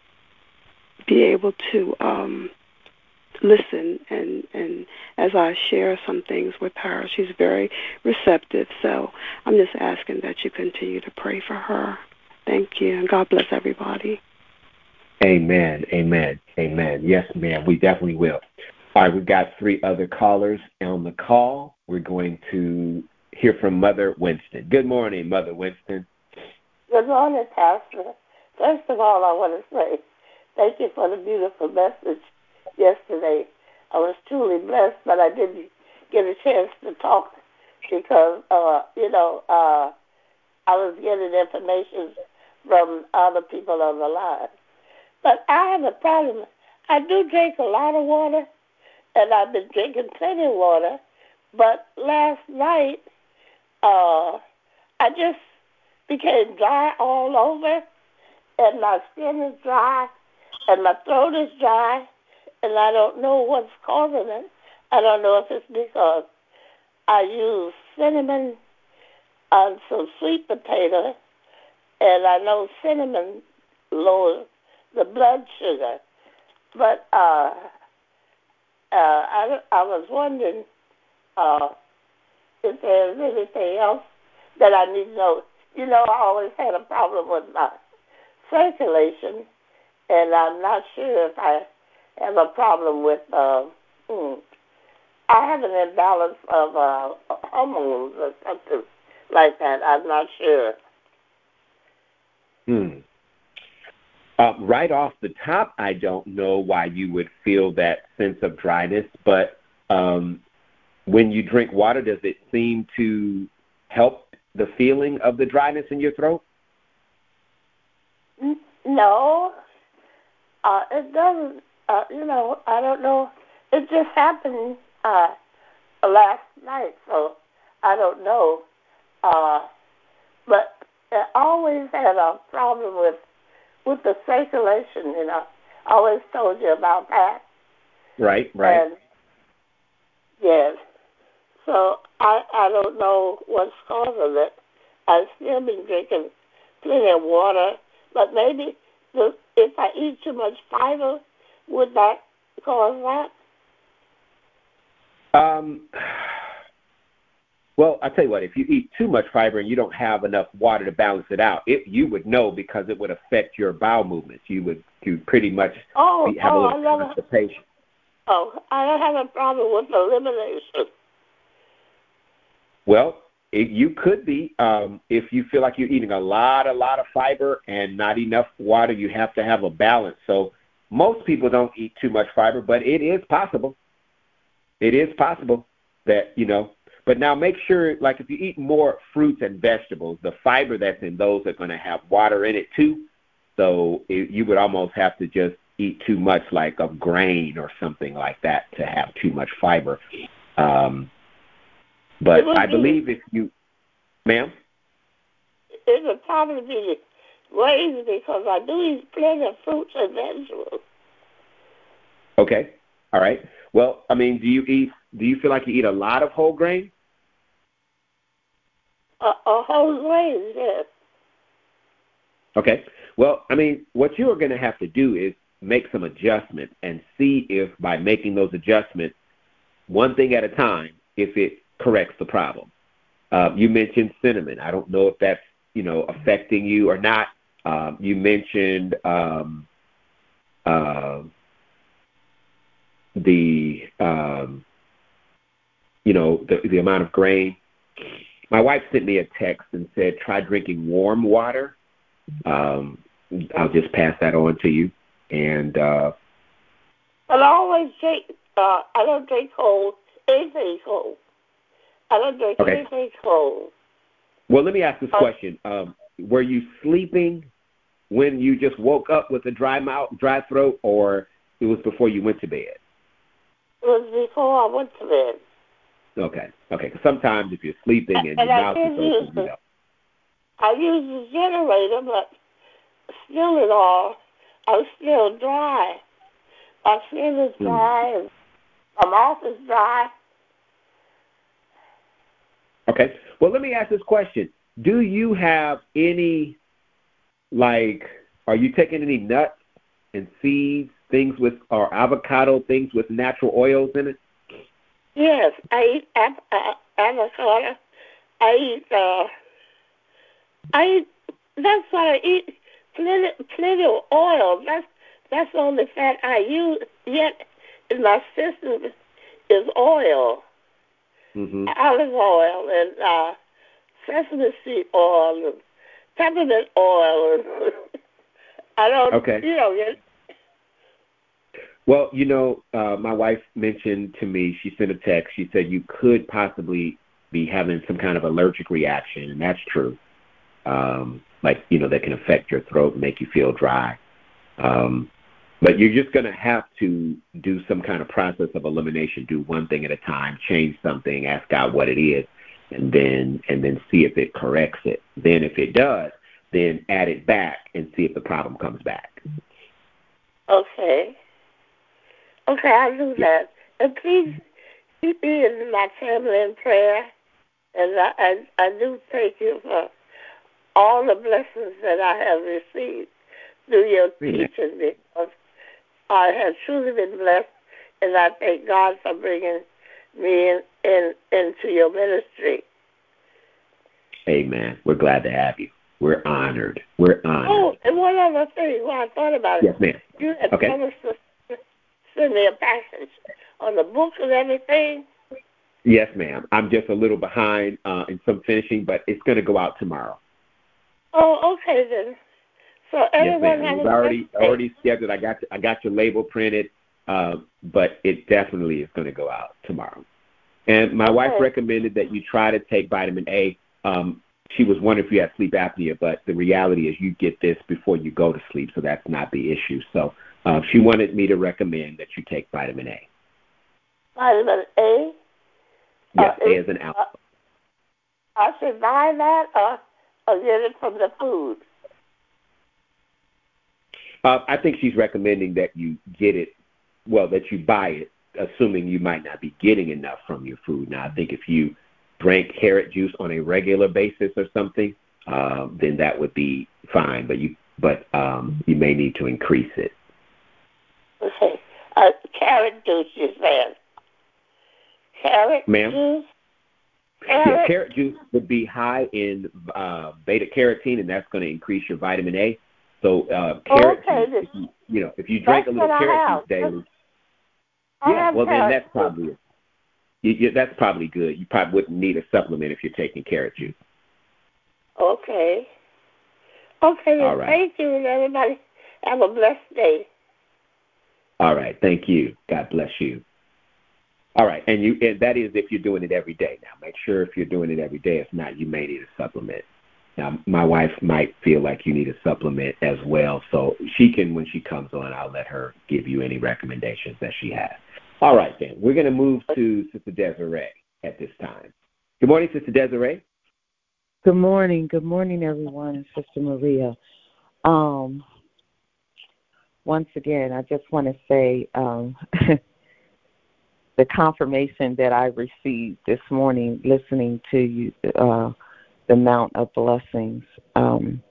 be able to um, listen. And, and as I share some things with her, she's very receptive. So I'm just asking that you continue to pray for her. Thank you, and God bless everybody. Amen, amen, amen. Yes, ma'am, we definitely will. All right, we've got three other callers on the call. We're going to hear from Mother Winston. Good morning, Mother Winston. Good morning, Pastor. First of all, I want to say thank you for the beautiful message yesterday. I was truly blessed, but I didn't get a chance to talk because, uh, you know, uh, I was getting information from other people on the line. But I have a problem. I do drink a lot of water, and I've been drinking plenty of water. But last night, uh, I just became dry all over, and my skin is dry, and my throat is dry, and I don't know what's causing it. I don't know if it's because I use cinnamon on some sweet potato, and I know cinnamon lowers the blood sugar. But uh, uh, I, I was wondering uh, if there's anything else that I need to know. You know, I always had a problem with my circulation, and I'm not sure if I have a problem with, uh, hmm, I have an imbalance of uh, hormones or something like that. I'm not sure. Hmm. Uh, right off the top, I don't know why you would feel that sense of dryness, but um, when you drink water, does it seem to help the feeling of the dryness in your throat? No, uh, it doesn't. Uh, you know, I don't know. It just happened uh, last night, so I don't know. Uh, but I always had a problem with with the circulation, you know. I always told you about that. Right, right. And, yes. So I I don't know what's causing it. I've still been drinking plenty of water, but maybe the, if I eat too much fiber, would that cause that? Um, well, I tell you what, if you eat too much fiber and you don't have enough water to balance it out, it, you would know because it would affect your bowel movements. You would you pretty much Oh, be, have oh, a I little never. constipation. Oh, I don't have a problem with elimination. Well, it, you could be um, if you feel like you're eating a lot, a lot of fiber and not enough water. You have to have a balance. So most people don't eat too much fiber, but it is possible. It is possible that, you know, but now make sure, like if you eat more fruits and vegetables, the fiber that's in those are going to have water in it too. So it, you would almost have to just eat too much, like of grain or something like that, to have too much fiber. Um, but I believe if you, ma'am? It would probably be grains because I do eat plenty of fruits and vegetables. Okay. All right. Well, I mean, do you eat, do you feel like you eat a lot of whole grain? A, a whole grain, yes. Okay. Well, I mean, what you are going to have to do is make some adjustments and see if by making those adjustments, one thing at a time, if it corrects the problem. Uh, you mentioned cinnamon. I don't know if that's, you know, affecting you or not. Um, you mentioned um, uh, the, um, you know, the, the amount of grain. My wife sent me a text and said, try drinking warm water. Um, I'll just pass that on to you. And uh, but I always drink, uh, I don't drink cold, anything cold. I don't drink okay. anything cold. Well, let me ask this question. Um, were you sleeping when you just woke up with a dry mouth, dry throat, or it was before you went to bed? It was before I went to bed. Okay, okay. Sometimes if you're sleeping and, and your I mouth did is use open, the, you know. I used the generator, but still it all, I was still dry. My skin is dry, and my mouth is dry. Okay. Well, let me ask this question. Do you have any, like, are you taking any nuts and seeds, things with, or avocado, things with natural oils in it? Yes, I eat av- uh, avocado. I eat, uh, I eat, that's what I eat, plenty, plenty of oil. That's, that's the only fat I use yet in my system is oil. Mm-hmm. Olive oil and uh, sesame seed oil and peppermint oil. And I don't, okay. you know, yet. Well, you know, uh, my wife mentioned to me, she sent a text, she said you could possibly be having some kind of allergic reaction, and that's true. Um, like, you know, that can affect your throat and make you feel dry. Um, but you're just going to have to do some kind of process of elimination, do one thing at a time, change something, ask God what it is, and then and then see if it corrects it. Then if it does, then add it back and see if the problem comes back. Okay. Okay, I'll do that. And please keep me and my family in prayer. And I, I, I do thank you for all the blessings that I have received through your Amen. teaching, because I have truly been blessed, and I thank God for bringing me in, in into your ministry. Amen. We're glad to have you. We're honored. We're honored. Oh, and one other thing, when I thought about it, yes, ma'am. you had okay. promised to send me a package on the book and everything. Yes, ma'am. I'm just a little behind uh, in some finishing, but it's going to go out tomorrow. Oh, okay then. So everyone yes, has a already already scheduled. I got I got your label printed, uh, but it definitely is going to go out tomorrow. And my okay. wife recommended that you try to take vitamin A. Um, she was wondering if you had sleep apnea, but the reality is you get this before you go to sleep, so that's not the issue. So uh, she wanted me to recommend that you take vitamin A. Vitamin A? Yes, uh, A as an alpha. Uh, I should buy that or, or get it from the food? Uh, I think she's recommending that you get it, well, that you buy it, assuming you might not be getting enough from your food. Now, I think if you drank carrot juice on a regular basis or something, uh, then that would be fine. But you, but um, you may need to increase it. Okay, uh, carrot juice, you said. Carrot Ma'am? juice? Yeah, Carrot? carrot juice would be high in uh, beta carotene, and that's going to increase your vitamin A. So uh, carrot Okay, juice, this- if you, you know, if you drink a That's little what I carrot have. juice daily, I yeah, have well then carrot that's juice. probably you, you, that's probably good. You probably wouldn't need a supplement if you're taking carrot juice. Okay. Okay, then All right. thank you, and everybody have a blessed day. All right, thank you. God bless you. All right, and you and that is if you're doing it every day. Now, make sure if you're doing it every day. If not, you may need a supplement. Now, my wife might feel like you need a supplement as well, so she can, when she comes on, I'll let her give you any recommendations that she has. All right, then. We're going to move to Sister Desiree at this time. Good morning, Sister Desiree. Good morning. Good morning, everyone, Sister Maria. Um, once again, I just want to say um, the confirmation that I received this morning listening to you, uh, the Mount of Blessings, um,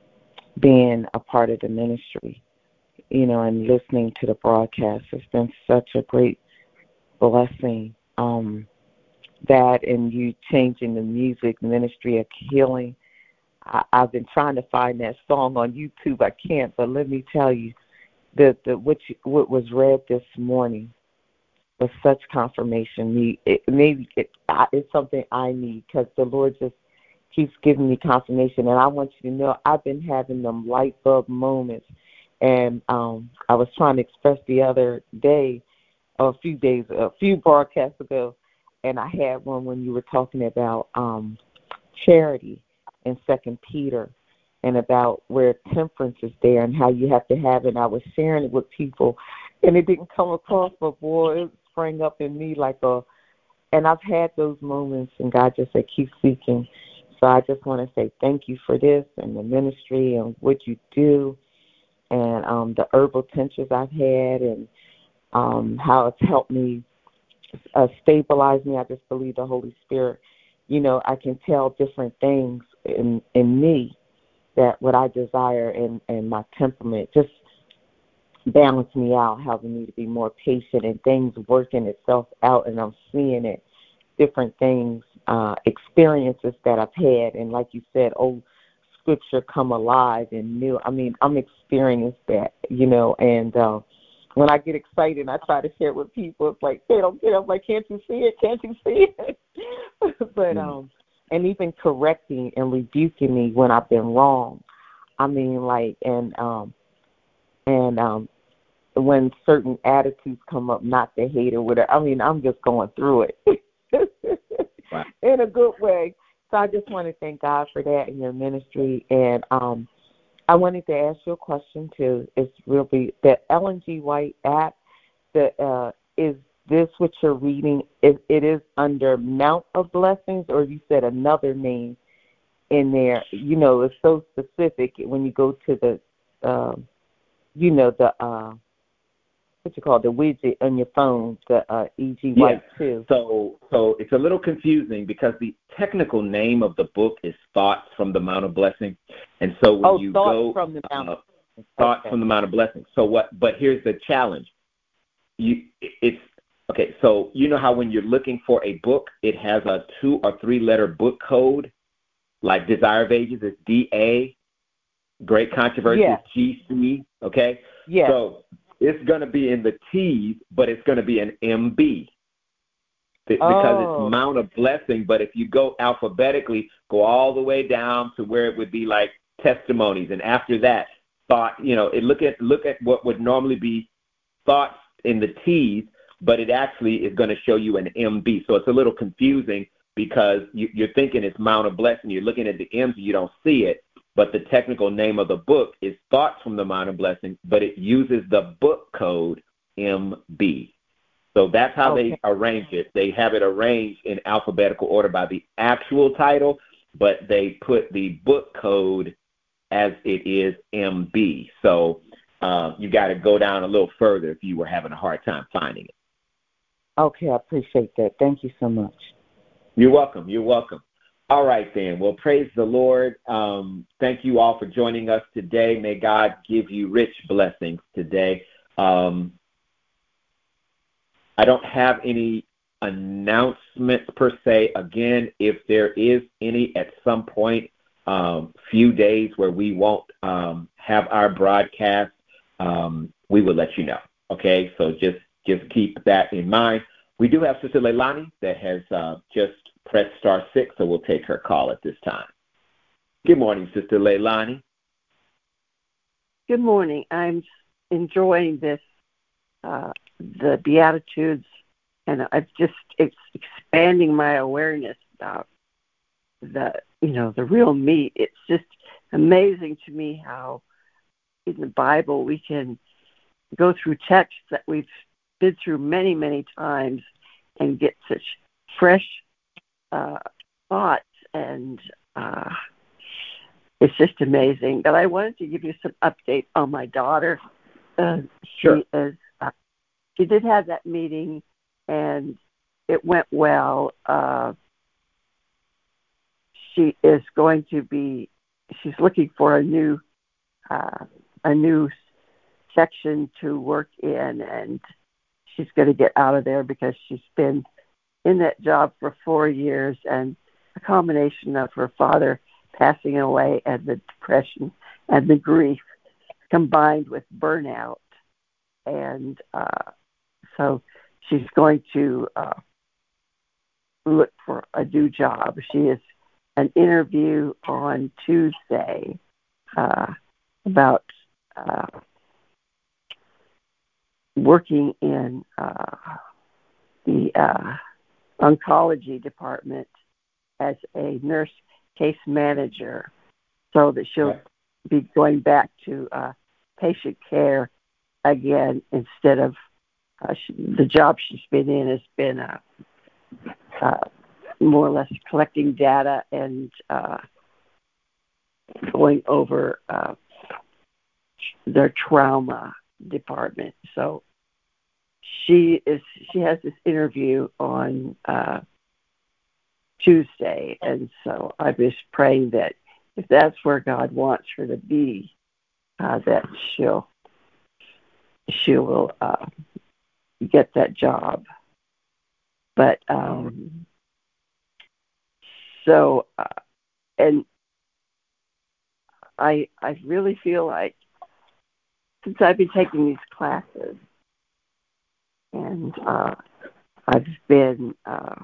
being a part of the ministry, you know, and listening to the broadcast has been such a great blessing. Um, that and you changing the music, Ministry of Healing. I, I've been trying to find that song on YouTube. I can't, but let me tell you, the, the what, you, what was read this morning was such confirmation. Me, it, maybe it, it's something I need because the Lord just keeps giving me confirmation. And I want you to know I've been having them light bulb moments. And um, I was trying to express the other day, or a few days, a few broadcasts ago, and I had one when you were talking about um, charity in Second Peter and about where temperance is there and how you have to have it. And I was sharing it with people, and it didn't come across, but, boy, it sprang up in me like a – and I've had those moments, and God just said, keep seeking. So I just want to say thank you for this and the ministry and what you do and um, the herbal tinctures I've had and um, how it's helped me Uh, stabilize me. I just believe the Holy Spirit, you know, I can tell different things in in me that what I desire and, and my temperament just balance me out, helping me to be more patient and things working itself out, and I'm seeing it, different things, uh, experiences that I've had, and like you said, old scripture come alive and new. I mean, I'm experiencing that, you know, and uh, when I get excited and I try to share it with people, it's like, they don't get it. I'm like, can't you see it? Can't you see it? but, um, and even correcting and rebuking me when I've been wrong. I mean, like, and, um, and, um, when certain attitudes come up, not to hate or whatever. I mean, I'm just going through it Wow. in a good way. So I just want to thank God for that in your ministry. And, um, I wanted to ask you a question, too. It's really the Ellen G. White app. The, uh, is this what you're reading? It, it is under Mount of Blessings, or you said another name in there? You know, it's so specific when you go to the, uh, you know, the, uh, what you call it, the widget on your phone, the uh, E G Yeah. White two. So, so it's a little confusing because the technical name of the book is Thoughts from the Mount of Blessing, and so when oh, you Thoughts go from the Mount. Uh, Thoughts okay. from the Mount of Blessing. So what? But here's the challenge. You, it's okay. So you know how when you're looking for a book, it has a two or three letter book code, like Desire of Ages is D A, Great Controversy yes. is G C. Okay. Yes. So it's going to be in the T's, but it's going to be an M B. Because oh. it's Mount of Blessing, but if you go alphabetically, go all the way down to where it would be like testimonies, and after that, thought, you know, it look at look at what would normally be thoughts in the T's, but it actually is going to show you an M B. So it's a little confusing because you, you're thinking it's Mount of Blessing, you're looking at the M's, you don't see it, but the technical name of the book is Thoughts from the Mount of Blessing, but it uses the book code M B. So that's how okay. they arrange it. They have it arranged in alphabetical order by the actual title, but they put the book code as it is M B. So uh, you got to go down a little further if you were having a hard time finding it. Okay, I appreciate that. Thank you so much. You're welcome. You're welcome. All right, then. Well, praise the Lord. Um, thank you all for joining us today. May God give you rich blessings today. Um, I don't have any announcements per se. Again, if there is any at some point, um, few days where we won't um, have our broadcast, um, we will let you know. Okay, so just just keep that in mind. We do have Sister Leilani that has uh, just pressed star six, so we'll take her call at this time. Good morning, Sister Leilani. Good morning. I'm enjoying this, uh, the Beatitudes, and I've just it's expanding my awareness about the, you know, the real meat. It's just amazing to me how in the Bible we can go through texts that we've been through many, many times and get such fresh uh, thoughts, and uh, it's just amazing. But I wanted to give you some update on my daughter. Uh, sure. She is. Uh, she did have that meeting, and it went well. Uh, she is going to be. She's looking for a new, uh, a new section to work in, and she's going to get out of there because she's been in that job for four years, and a combination of her father passing away and the depression and the grief combined with burnout. And uh, so she's going to uh, look for a new job. She has an interview on Tuesday uh, about uh, working in uh, the uh, oncology department as a nurse case manager, so that she'll okay. be going back to uh, patient care again instead of uh, she, the job she's been in has been uh, uh, more or less collecting data and uh, going over uh, their trauma department. So she is. She has this interview on uh, Tuesday, and so I'm just praying that if that's where God wants her to be, uh, that she'll she will uh, get that job. But um, so, uh, and I I really feel like since I've been taking these classes, and uh, I've been uh,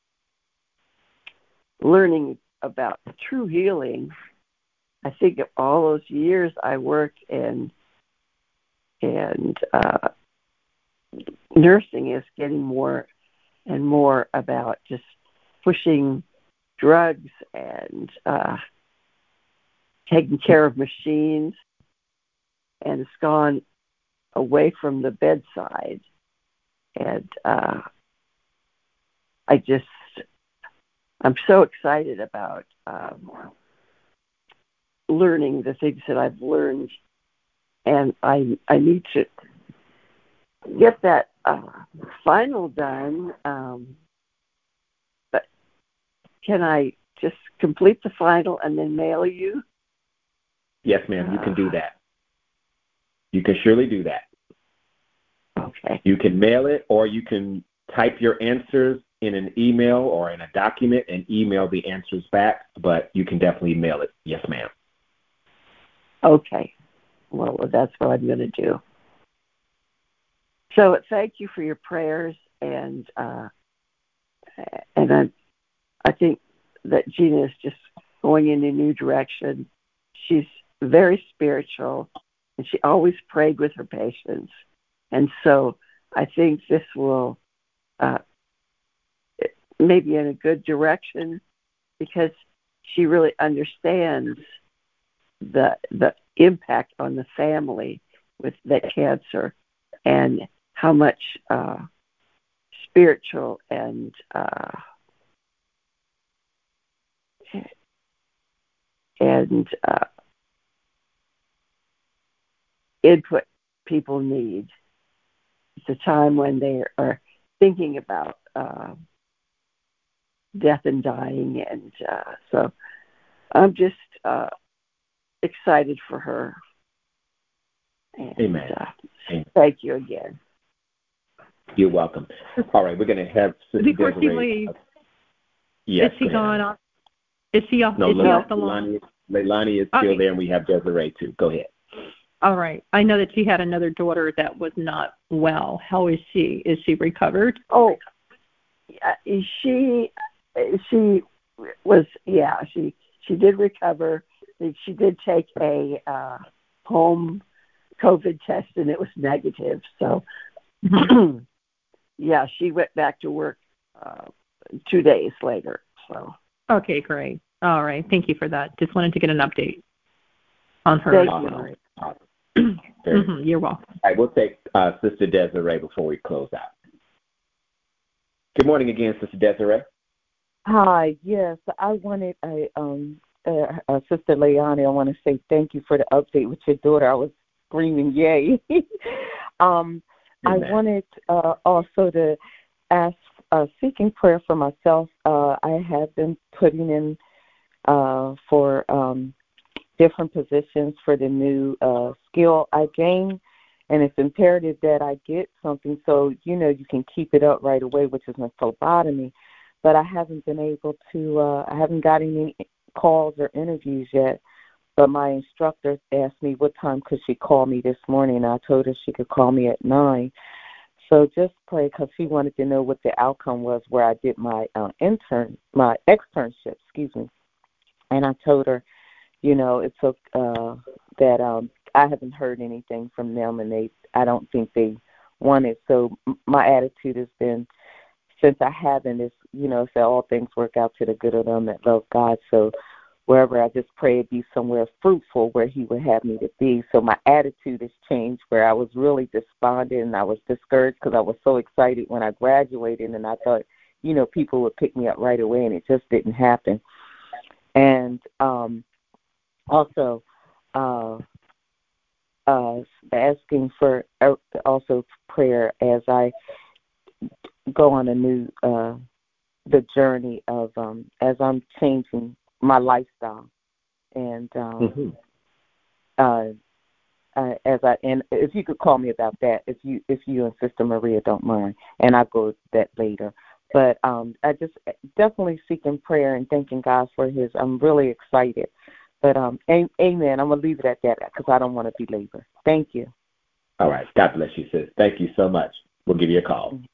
learning about true healing. I think of all those years I worked in, and uh, nursing is getting more and more about just pushing drugs and uh, taking care of machines, and it's gone away from the bedside. And uh, I just, I'm so excited about um, learning the things that I've learned, and I I need to get that uh, final done. Um, but can I just complete the final and then mail you? Yes, ma'am. You can do that. You can surely do that. Okay. You can mail it, or you can type your answers in an email or in a document and email the answers back, but you can definitely mail it. Yes, ma'am. Okay. Well, that's what I'm going to do. So thank you for your prayers, and uh, and I, I think that Gina is just going in a new direction. She's very spiritual, and she always prayed with her patients. And so I think this will uh, maybe in a good direction, because she really understands the the impact on the family with that cancer, and how much uh, spiritual and uh, and uh, input people need. It's a time when they are thinking about uh, death and dying, and uh, so I'm just uh, excited for her. And, Amen. Uh, Amen. Thank you again. You're welcome. All right, we're going to have Sister Before Desiree. she leaves, yes, is she gone off? Is she off, no, is she Leilani, off the line? Leilani is still okay. there, and we have Desiree, too. Go ahead. All right. I know that she had another daughter that was not well. How is she? Is she recovered? Oh, she she was yeah she she did recover. She did take a uh, home COVID test and it was negative. So mm-hmm. yeah, she went back to work uh, two days later. So okay, great. All right. Thank you for that. Just wanted to get an update on her. Thank you. Right. Mm-hmm. You're welcome. All right, we'll take uh, Sister Desiree before we close out. Good morning again, Sister Desiree. Hi. Yes, I wanted a um uh, uh, Sister Leilani. I want to say thank you for the update with your daughter. I was screaming, yay! um, I wanted uh, also to ask, uh, seeking prayer for myself. Uh, I have been putting in uh, for um, different positions for the new uh, skill I gained, and it's imperative that I get something so, you know, you can keep it up right away, which is my phlebotomy. But I haven't been able to, uh, I haven't gotten any calls or interviews yet. But my instructor asked me what time could she call me this morning, and I told her she could call me at nine. So just pray, because she wanted to know what the outcome was where I did my uh, intern, my externship, excuse me. And I told her, you know, it took uh, that um, I haven't heard anything from them, and they, I don't think they want it. So my attitude has been, since I haven't, is, you know, say all things work out to the good of them that love God. So wherever, I just pray it be somewhere fruitful where he would have me to be. So my attitude has changed, where I was really despondent and I was discouraged because I was so excited when I graduated, and I thought, you know, people would pick me up right away, and it just didn't happen. And um, also uh, uh, asking for uh, also prayer as I go on a new uh, the journey of um, as I'm changing my lifestyle, and um, mm-hmm. uh, uh, as I and if you could call me about that, if you if you and Sister Maria don't mind, and I'll go to that later. But um, I just definitely seeking prayer and thanking God for His. I'm really excited. But um, amen. I'm gonna leave it at that because I don't want to belabor. Thank you. All right. God bless you, sis. Thank you so much. We'll give you a call. Mm-hmm.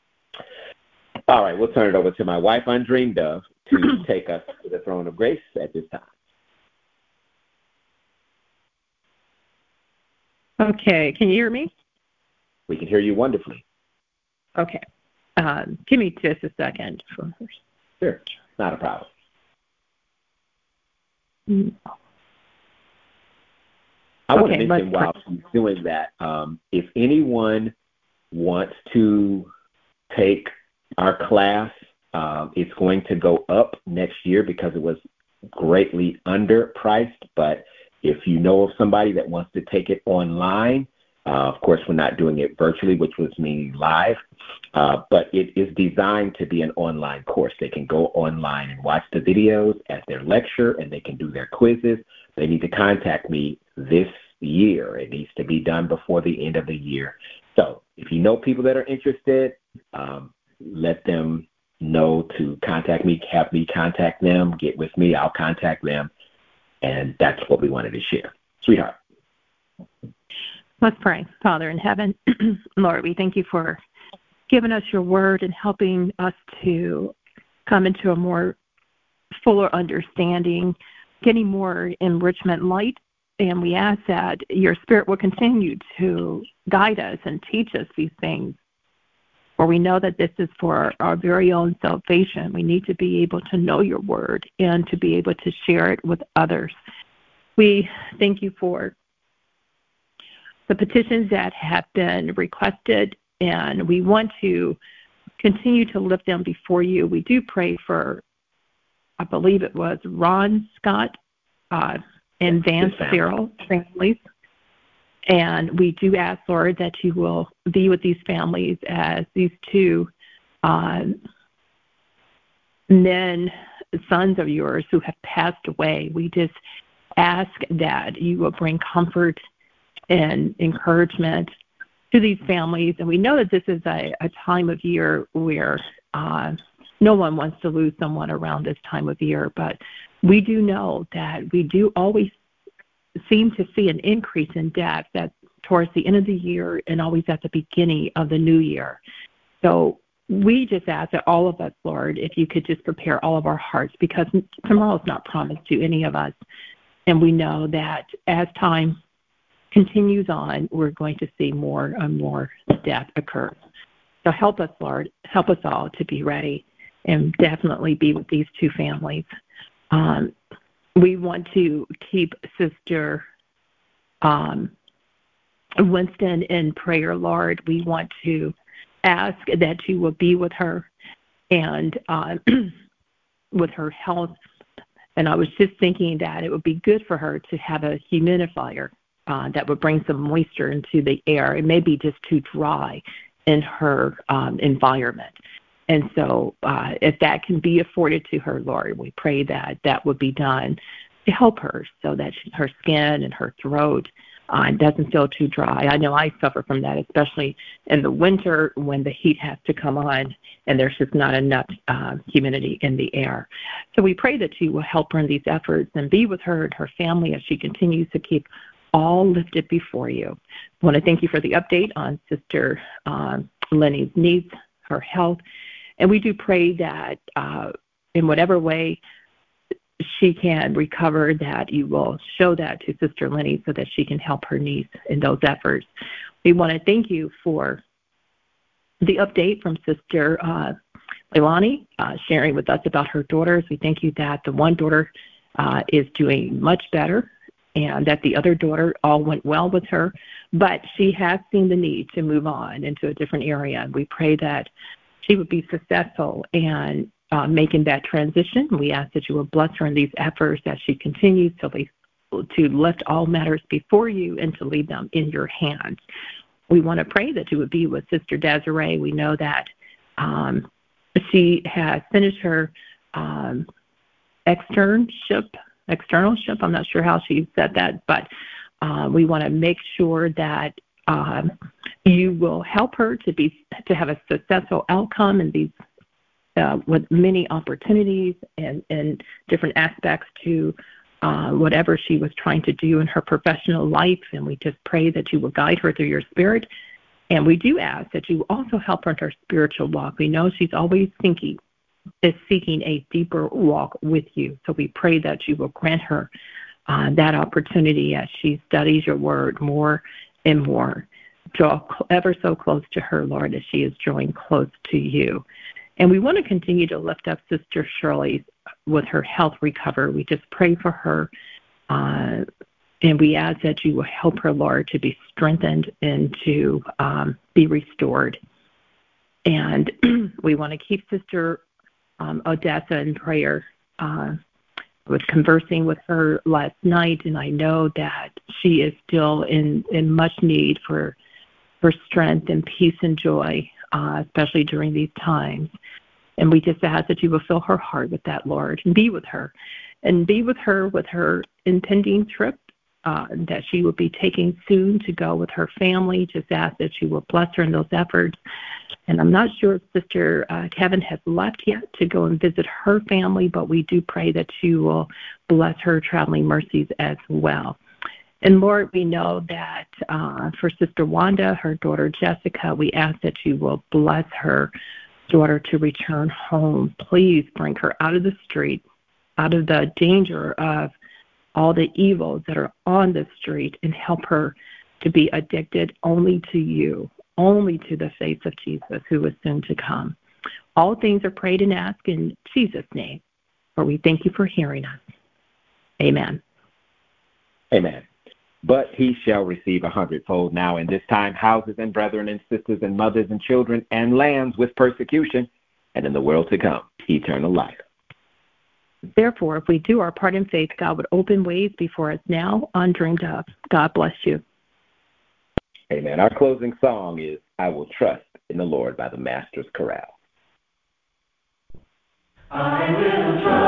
All right, we'll turn it over to my wife, Undreamed Of, to take us to the throne of grace at this time. Okay, can you hear me? We can hear you wonderfully. Okay. Um, give me just a second. Sure, not a problem. Mm. I okay, want to mention while she's doing that, um, if anyone wants to take our class, um, it's going to go up next year because it was greatly underpriced. But if you know of somebody that wants to take it online, uh, of course, we're not doing it virtually, which was meaning live, uh, but it is designed to be an online course. They can go online and watch the videos at their lecture, and they can do their quizzes. They need to contact me this year. It needs to be done before the end of the year. So if you know people that are interested, um, let them know to contact me, have me contact them, get with me, I'll contact them, and that's what we wanted to share. Sweetheart. Let's pray. Father in heaven, Lord, we thank you for giving us your word and helping us to come into a more fuller understanding, getting more enrichment light, and we ask that your Spirit will continue to guide us and teach us these things. For we know that this is for our very own salvation. We need to be able to know your word and to be able to share it with others. We thank you for the petitions that have been requested, and we want to continue to lift them before you. We do pray for, I believe it was Ron Scott uh, and Vance Farrell families. And we do ask, Lord, that you will be with these families as these two uh, men, sons of yours who have passed away. We just ask that you will bring comfort and encouragement to these families. And we know that this is a, a time of year where uh, no one wants to lose someone around this time of year, but we do know that we do always seem to see an increase in death that towards the end of the year and always at the beginning of the new year. So we just ask that all of us, Lord, if you could just prepare all of our hearts, because tomorrow is not promised to any of us. And we know that as time continues on, we're going to see more and more death occur. So help us, Lord, help us all to be ready and definitely be with these two families. Um, we want to keep Sister um, Winston in prayer, Lord. We want to ask that you will be with her and uh, with her health. And I was just thinking that it would be good for her to have a humidifier uh, that would bring some moisture into the air. It may be just too dry in her um, environment. And so uh, if that can be afforded to her, Lord, we pray that that would be done to help her so that she, her skin and her throat uh, doesn't feel too dry. I know I suffer from that, especially in the winter when the heat has to come on and there's just not enough uh, humidity in the air. So we pray that you will help her in these efforts and be with her and her family as she continues to keep all lifted before you. I want to thank you for the update on Sister uh, Lenny's needs, her health. And we do pray that uh, in whatever way she can recover, that you will show that to Sister Lenny so that she can help her niece in those efforts. We want to thank you for the update from Sister uh, Leilani, uh, sharing with us about her daughters. We thank you that the one daughter uh, is doing much better and that the other daughter all went well with her, but she has seen the need to move on into a different area. And we pray that she would be successful in uh, making that transition. We ask that you will bless her in these efforts as she continues to, leave, to lift all matters before you and to leave them in your hands. We want to pray that you would be with Sister Desiree. We know that um, she has finished her um, externship, externalship. I'm not sure how she said that, but uh, we want to make sure that um, you will help her to be to have a successful outcome in these uh, with many opportunities and, and different aspects to uh, whatever she was trying to do in her professional life. And we just pray that you will guide her through your spirit. And we do ask that you also help her in her spiritual walk. We know she's always thinking, is seeking a deeper walk with you. So we pray that you will grant her uh, that opportunity as she studies your word more and more. Draw ever so close to her, Lord, as she is drawing close to you. And we want to continue to lift up Sister Shirley with her health recovery. We just pray for her, uh, and we ask that you will help her, Lord, to be strengthened and to um, be restored. And we want to keep Sister um, Odessa in prayer. Uh, I was conversing with her last night, and I know that she is still in, in much need for for strength and peace and joy, uh, especially during these times. And we just ask that you will fill her heart with that, Lord, and be with her. And be with her with her impending trip uh, that she will be taking soon to go with her family. Just ask that you will bless her in those efforts. And I'm not sure if Sister uh, Kevin has left yet to go and visit her family, but we do pray that you will bless her traveling mercies as well. And Lord, we know that uh, for Sister Wanda, her daughter Jessica, we ask that you will bless her daughter to return home. Please bring her out of the street, out of the danger of all the evils that are on the street, and help her to be addicted only to you, only to the face of Jesus, who is soon to come. All things are prayed and asked in Jesus' name, for we thank you for hearing us. Amen. Amen. But he shall receive a hundredfold now in this time houses and brethren and sisters and mothers and children and lands with persecution, and in the world to come eternal life. Therefore, if we do our part in faith, God would open ways before us now undreamed of. God bless you. Amen. Our closing song is I Will Trust in the Lord by the Master's Chorale. I will trust.